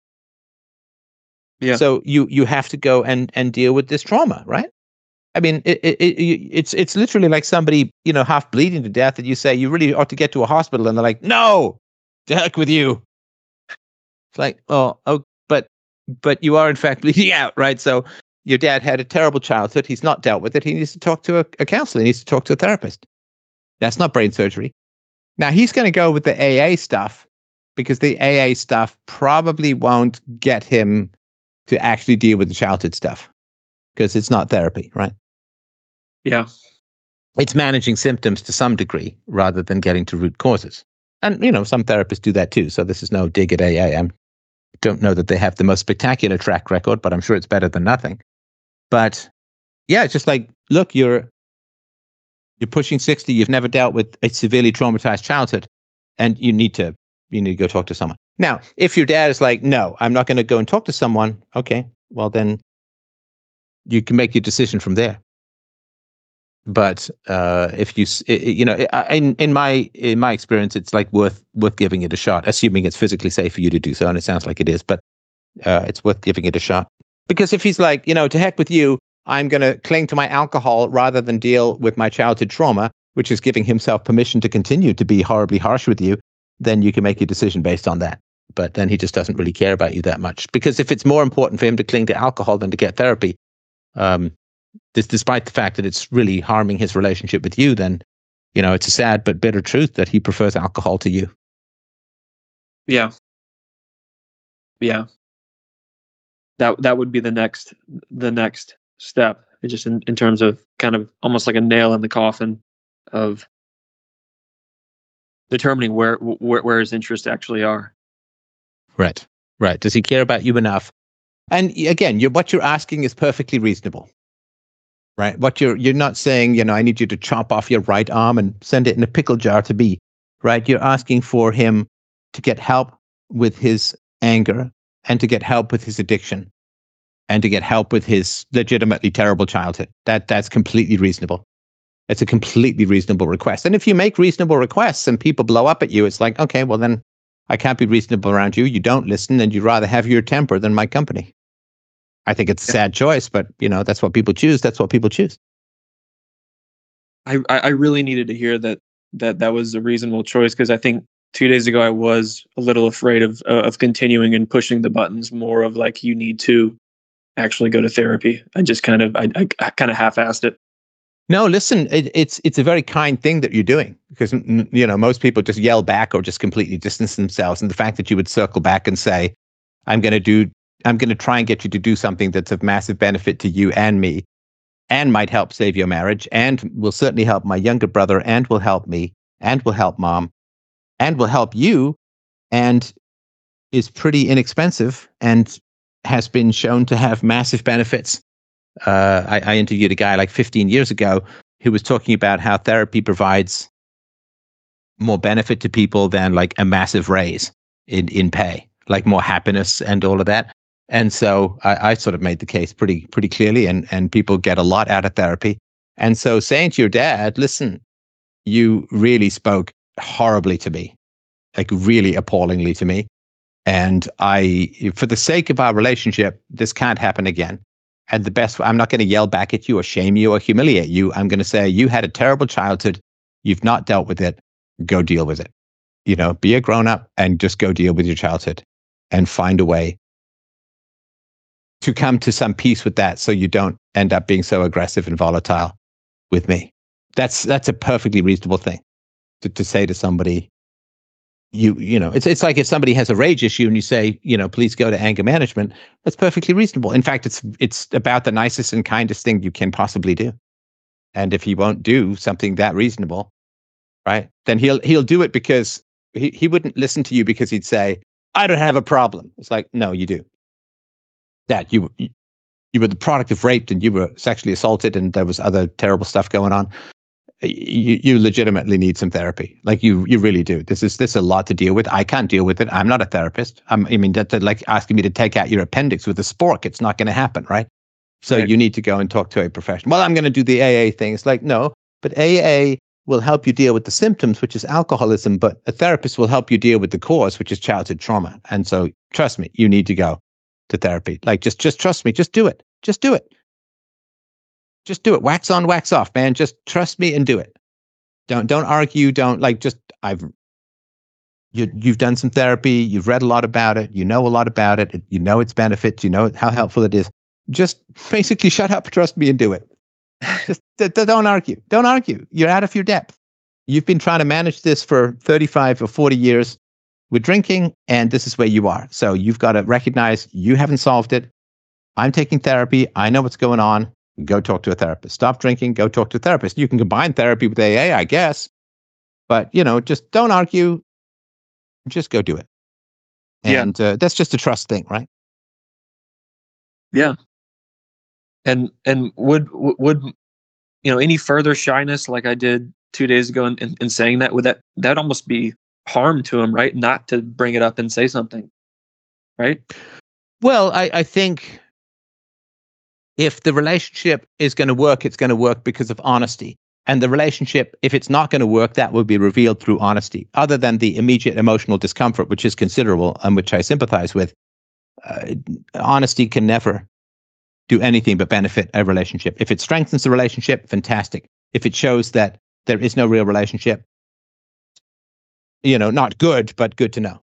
Yeah. So you you have to go and, and deal with this trauma, right? I mean, it, it, it, it's it's literally like somebody, you know, half bleeding to death, and you say you really ought to get to a hospital, and they're like, no, to heck with you. It's like, oh, oh, but but you are in fact bleeding out, right? So your dad had a terrible childhood. He's not dealt with it. He needs to talk to a, a counselor. He needs to talk to a therapist. That's not brain surgery. Now he's going to go with the A A stuff because the A A stuff probably won't get him to actually deal with the childhood stuff because it's not therapy, right? Yeah. It's managing symptoms to some degree rather than getting to root causes. And, you know, some therapists do that too. So this is no dig at A A. I don't know that they have the most spectacular track record, but I'm sure it's better than nothing. But yeah, it's just like, look, you're you're pushing sixty, you've never dealt with a severely traumatized childhood, and you need to you need to go talk to someone. Now, if your dad is like, no, I'm not going to go and talk to someone, okay, well then you can make your decision from there. But uh, if you, you know, in in my in my experience, it's like worth worth giving it a shot, assuming it's physically safe for you to do so, and it sounds like it is. But uh, it's worth giving it a shot because if he's like, you know, to heck with you, I'm going to cling to my alcohol rather than deal with my childhood trauma, which is giving himself permission to continue to be horribly harsh with you, then you can make your decision based on that. But then he just doesn't really care about you that much because if it's more important for him to cling to alcohol than to get therapy, um, this, despite the fact that it's really harming his relationship with you, then, you know, it's a sad but bitter truth that he prefers alcohol to you. Yeah. Yeah. That that would be the next the next step, just in, in terms of kind of almost like a nail in the coffin of determining where where, where his interests actually are. Right. Right. Does he care about you enough? And again, you're, what you're asking is perfectly reasonable. Right. What you're you're not saying, you know, I need you to chop off your right arm and send it in a pickle jar to me. Right. You're asking for him to get help with his anger and to get help with his addiction and to get help with his legitimately terrible childhood. That that's completely reasonable. It's a completely reasonable request. And if you make reasonable requests and people blow up at you, it's like, okay, well then I can't be reasonable around you. You don't listen and you'd rather have your temper than my company. I think it's a sad choice, but you know, that's what people choose. That's what people choose. I, I really needed to hear that that that was a reasonable choice because I think two days ago I was a little afraid of uh, of continuing and pushing the buttons more of like you need to actually go to therapy. I just kind of I, I, I kind of half-assed it. No, listen, it, it's it's a very kind thing that you're doing because you know most people just yell back or just completely distance themselves, and the fact that you would circle back and say, "I'm going to do." I'm going to try and get you to do something that's of massive benefit to you and me and might help save your marriage and will certainly help my younger brother and will help me and will help mom and will help you and is pretty inexpensive and has been shown to have massive benefits. Uh, I, I interviewed a guy like fifteen years ago who was talking about how therapy provides more benefit to people than like a massive raise in, in pay, like more happiness and all of that. And so I, I sort of made the case pretty pretty clearly, and, and people get a lot out of therapy. And so saying to your dad, listen, you really spoke horribly to me, like really appallingly to me. And I, for the sake of our relationship, this can't happen again. And the best, I'm not going to yell back at you or shame you or humiliate you. I'm going to say, you had a terrible childhood. You've not dealt with it. Go deal with it. You know, be a grown up and just go deal with your childhood and find a way to come to some peace with that, so you don't end up being so aggressive and volatile with me. That's, that's a perfectly reasonable thing to, to say to somebody. You, you know, it's, it's like if somebody has a rage issue and you say, you know, please go to anger management. That's perfectly reasonable. In fact, it's, it's about the nicest and kindest thing you can possibly do. And if he won't do something that reasonable, right, then he'll, he'll do it because he, he wouldn't listen to you because he'd say, I don't have a problem. It's like, no, you do. That you, you were the product of rape and you were sexually assaulted and there was other terrible stuff going on. You, you legitimately need some therapy. Like you, you really do. This is, this is a lot to deal with. I can't deal with it. I'm not a therapist. I'm, I mean, that's like asking me to take out your appendix with a spork. It's not going to happen, right? So right. You need to go and talk to a professional. Well, I'm going to do the A A thing. It's like, no, but A A will help you deal with the symptoms, which is alcoholism, but a therapist will help you deal with the cause, which is childhood trauma. And so trust me, you need to go to therapy. Like, just, just trust me. Just do it. Just do it. Just do it. Wax on, wax off, man. Just trust me and do it. Don't don't argue. Don't like just I've you you've done some therapy. You've read a lot about it. You know a lot about it. You know its benefits. You know how helpful it is. Just basically shut up, trust me, and do it. Just d- d- don't argue. Don't argue. You're out of your depth. You've been trying to manage this for thirty-five or forty years with drinking, and this is where you are. So you've got to recognize you haven't solved it. I'm taking therapy. I know what's going on. Go talk to a therapist. Stop drinking. Go talk to a therapist. You can combine therapy with A A, I guess. But, you know, just don't argue. Just go do it. And yeah. uh, that's just a trust thing, right? Yeah. And and would would you know any further shyness like I did two days ago in, in, in saying that, would that that almost be harm to him, right? Not to bring it up and say something, right? Well, I, I think if the relationship is going to work, it's going to work because of honesty. And the relationship, if it's not going to work, that will be revealed through honesty. Other than the immediate emotional discomfort, which is considerable and which I sympathize with, uh, honesty can never do anything but benefit a relationship. If it strengthens the relationship, fantastic. If it shows that there is no real relationship, you know, not good, but good to know.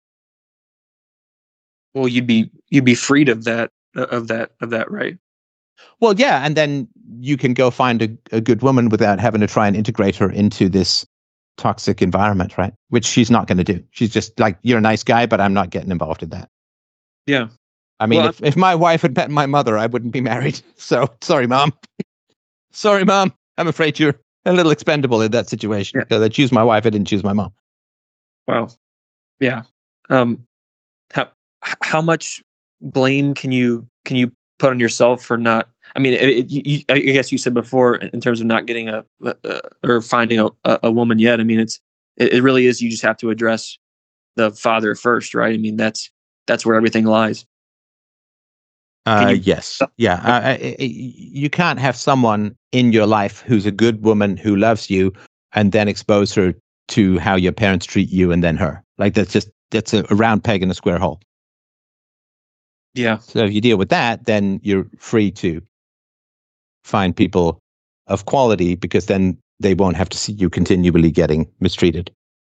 Well, you'd be you'd be freed of that of that of that, right? Well, yeah, and then you can go find a, a good woman without having to try and integrate her into this toxic environment, right? Which she's not going to do. She's just like, you're a nice guy, but I'm not getting involved in that. Yeah. I mean, well, if, if my wife had met my mother, I wouldn't be married. So, sorry, Mom. Sorry, Mom. I'm afraid you're a little expendable in that situation. Because yeah. I choose my wife, I didn't choose my mom. Wow. Yeah. Um, how how much blame can you can you put on yourself for not? I mean, it, it, you, I guess you said before in terms of not getting a, a or finding a, a woman yet. I mean, it's it, it really is. You just have to address the father first, right? I mean, that's that's where everything lies. Uh, you, yes, yeah. Uh, I, I, you can't have someone in your life who's a good woman who loves you, and then expose her to how your parents treat you, and then her. Like that's just that's a, a round peg in a square hole. Yeah. So if you deal with that, then you're free to find people of quality, because then they won't have to see you continually getting mistreated.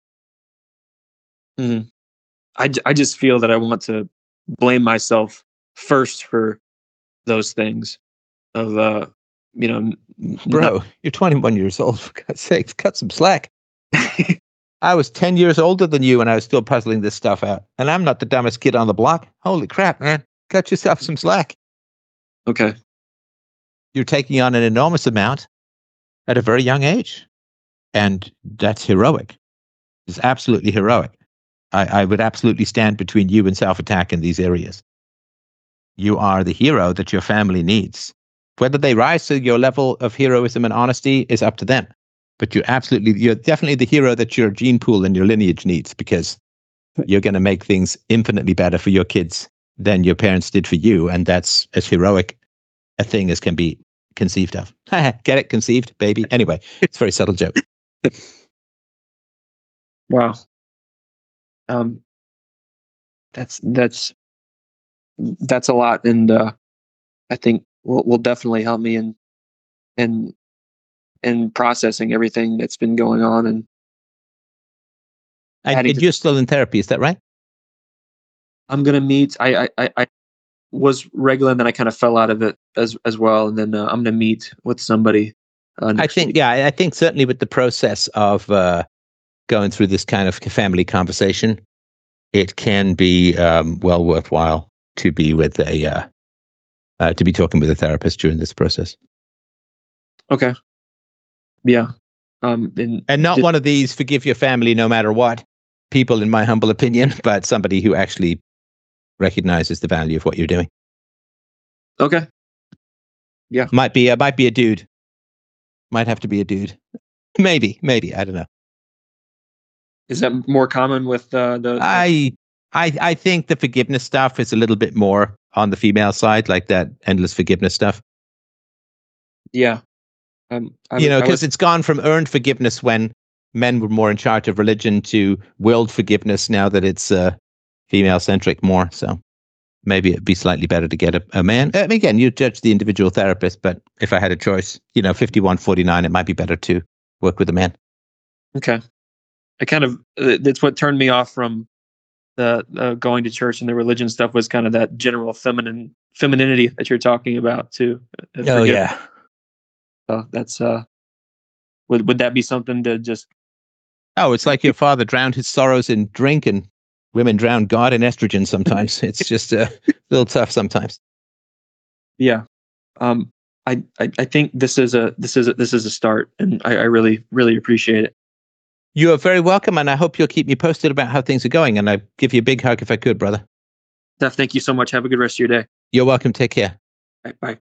Mm. I, I just feel that I want to blame myself first for those things of, uh, you know, bro, not... you're twenty-one years old, for God's sake, cut some slack. I was ten years older than you and I was still puzzling this stuff out. And I'm not the dumbest kid on the block. Holy crap, man. Cut yourself some slack. Okay. You're taking on an enormous amount at a very young age. And that's heroic. It's absolutely heroic. I, I would absolutely stand between you and self-attack in these areas. You are the hero that your family needs. Whether they rise to your level of heroism and honesty is up to them. But you're absolutely, you're definitely the hero that your gene pool and your lineage needs, because you're going to make things infinitely better for your kids than your parents did for you. And that's as heroic a thing as can be conceived of. Get it? Conceived, baby. Anyway, it's a very subtle joke. Wow. Um, that's that's that's a lot, and uh, I think will will definitely help me in in in processing everything that's been going on and And, adding and to. you're still in therapy, is that right? I'm gonna meet. I I I, I was regular, and then I kind of fell out of it as as well, and then uh, I'm gonna meet with somebody uh, I next think, week. yeah, I I think certainly with the process of uh, going through this kind of family conversation, it can be um, well worthwhile to be with a uh, uh, to be talking with a therapist during this process, Okay. Yeah. Um. And and not did, one of these forgive your family no matter what people, in my humble opinion, but somebody who actually recognizes the value of what you're doing. okay. Yeah. Might be, uh, might be a dude. Might have to be a dude. Maybe, maybe I don't know. Is that more common with uh, the? I, I, I think the forgiveness stuff is a little bit more on the female side, like that endless forgiveness stuff. Yeah. Um. I, You know, I because was. it's gone from earned forgiveness when men were more in charge of religion to willed forgiveness now that it's uh, female centric more. So maybe it'd be slightly better to get a, a man. I mean, again, you judge the individual therapist, but if I had a choice, you know, fifty-one forty-nine, it might be better to work with a man. Okay. I kind of. Uh, that's what turned me off from the uh, going to church and the religion stuff was kind of that general feminine femininity that you're talking about too. Uh, Oh, forgive- yeah. So that's uh. Would would that be something to just? Oh, it's like your father drowned his sorrows in drink, and women drown God in estrogen sometimes. It's just uh, a little tough sometimes. Yeah. Um. I, I I think this is a this is a, this is a start, and I, I really really appreciate it. You are very welcome, and I hope you'll keep me posted about how things are going. And I'd give you a big hug if I could, brother. Steph, thank you so much. Have a good rest of your day. You're welcome. Take care. Bye. Bye.